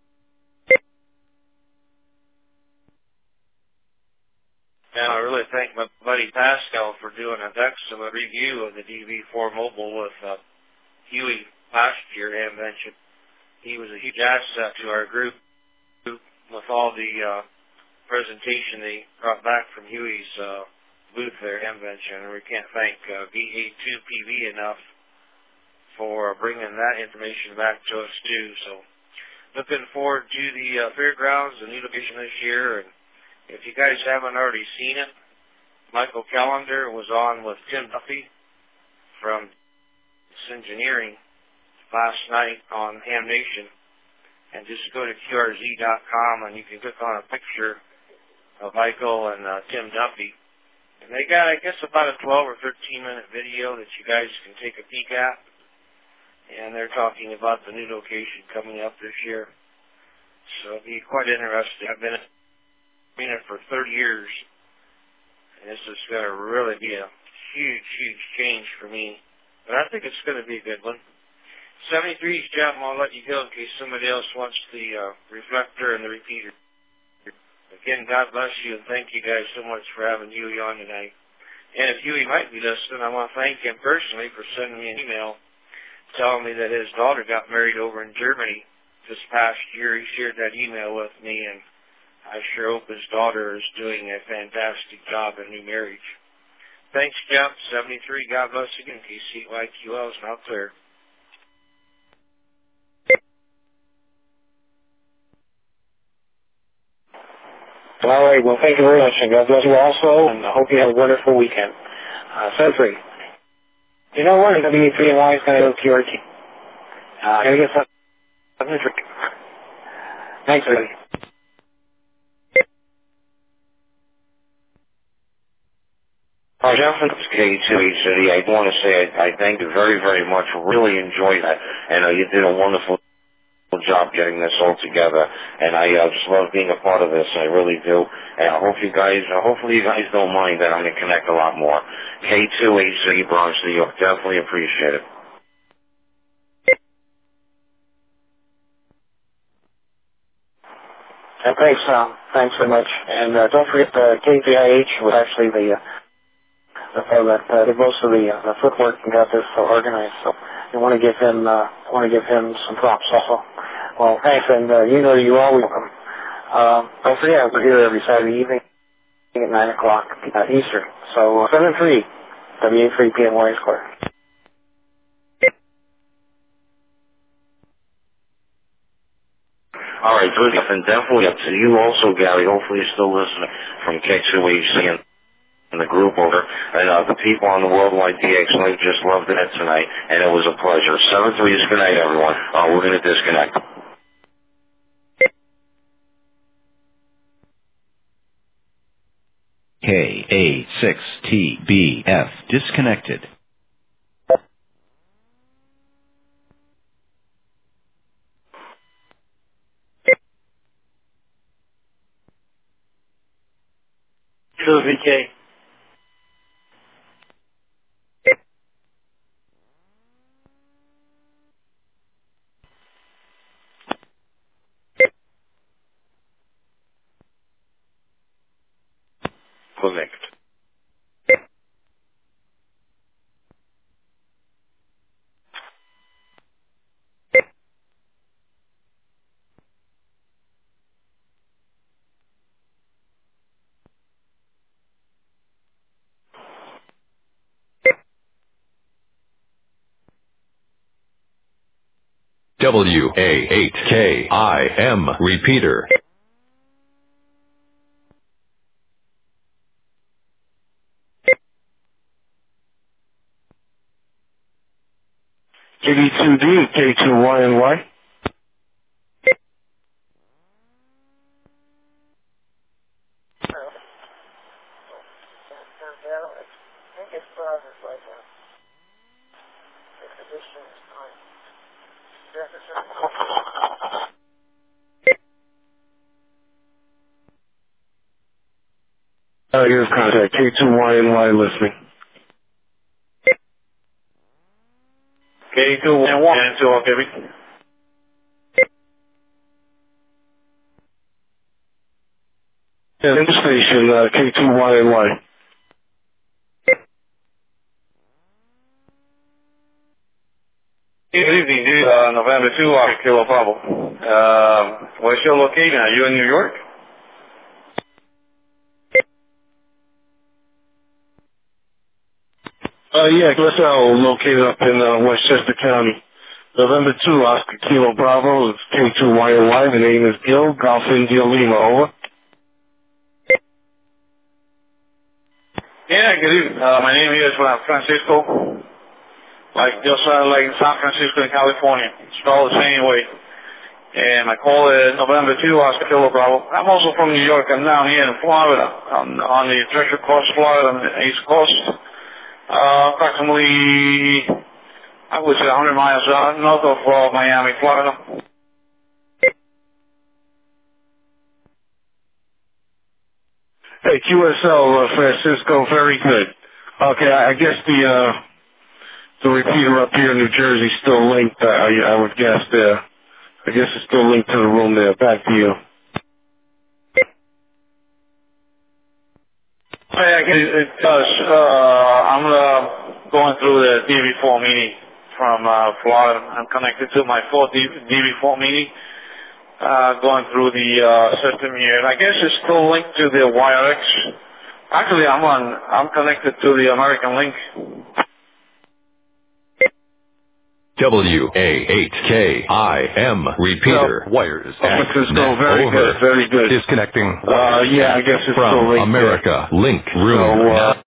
And I really thank my buddy Pascal for doing an excellent review of the D V four Mobile with uh, Huey last year at Hamvention. He was a huge asset to our group with all the uh, presentation they brought back from Huey's uh, booth there at Hamvention. And we can't thank uh, V A two P V enough for bringing that information back to us too. So looking forward to the uh, fairgrounds, the new location this year. And if you guys haven't already seen it, Michael Callender was on with Tim Duffy from Engineering last night on Ham Nation. And just go to Q R Z dot com and you can click on a picture of Michael and uh, Tim Duffy. And they got, I guess, about a twelve or thirteen minute video that you guys can take a peek at. And they're talking about the new location coming up this year. So it'll be quite interesting. I've been in it for thirty years. And this is going to really be a huge, huge change for me. But I think it's going to be a good one. seventy-three is Jeff, and I'll let you go in case somebody else wants the uh, reflector and the repeater. Again, God bless you, and thank you guys so much for having Huey on tonight. And if Huey might be listening, I want to thank him personally for sending me an email telling me that his daughter got married over in Germany this past year. He shared that email with me, and I sure hope his daughter is doing a fantastic job in new marriage. Thanks, Jeff. seventy-three, God bless again. K C Y Q L is now clear. All right, well, thank you very much, and God bless you also, and I hope you have a wonderful weekend. Uh, seventy-three. You know what? W three N Y is going to go to Q R T. Uh, I'm going to get something. Thanks, everybody. Hi, Jonathan. It's K two H City. I want to say I, I thank you very, very much. Really enjoyed that, and uh, you did a wonderful job getting this all together, and I uh, just love being a part of this. I really do, and I hope you guys, uh, hopefully you guys don't mind that I'm going to connect a lot more. K two H C, Bronx, New York, definitely appreciate it. Uh, thanks, Tom. Thanks so much, and uh, don't forget the K P I H was actually the uh, the fellow that uh, did most of the, uh, the footwork and got this so organized. So you want to give him, uh, want to give him some props also. Well, thanks, and uh, you know you're always welcome. Uh, don't forget, we're here every Saturday evening at nine o'clock uh, Eastern. So uh, seven three, W three P N Y Square. All right, good. And definitely up to you also, Gary. Hopefully you're still listening from K two H C and, and the group over. And uh, the people on the Worldwide D X Link just loved it tonight, and it was a pleasure. seven three is good night, everyone. Uh, we're going to disconnect. K A six T B F disconnected. Hello, V K. Connect. W A eight K I M repeater. K D two D, K two Y N Y. Uh, here's contact K two Y N Y listening. K two Y N Y and two, okay, baby. Yeah, in the station, uh, K two Y N Y. Good evening, dude. Uh, November two, Oscar Kilo Bravo. Uh, where's your location? Are you in New York? Uh, yeah, Q S L located up in uh, Westchester County. November two, Oscar Kilo Bravo. It's K two Y N Y. The name is Gil, Golf India Lima. Over. Yeah, good evening. Uh, my name is uh, Francisco. Like just uh, like in San Francisco in California. Spelled the same way. And my call is November two, Oscar Kilo Bravo. I'm also from New York. I'm down here in Florida, on, on the Treasure Coast, Florida, on the East Coast. Uh, approximately, I would say one hundred miles uh, north of uh, Miami, Florida. Hey, Q S L, uh, Francisco, very good. Okay, I, I guess the, uh, the repeater up here in New Jersey is still linked, uh, I, I would guess there. I guess it's still linked to the room there. Back to you. Hey, I guess it does. Uh, I'm uh, going through the D V four Mini from uh, Florida. I'm connected to my fourth D V four Mini. Uh, going through the uh, system here. I guess it's still linked to the WireX. Actually, I'm on. I'm connected to the American Link. W A eight K I M repeater No. wires Oh, X Francisco, net very over. good, very good. Disconnecting Uh, yeah, I guess it's from still linked America there. Link room. So, uh,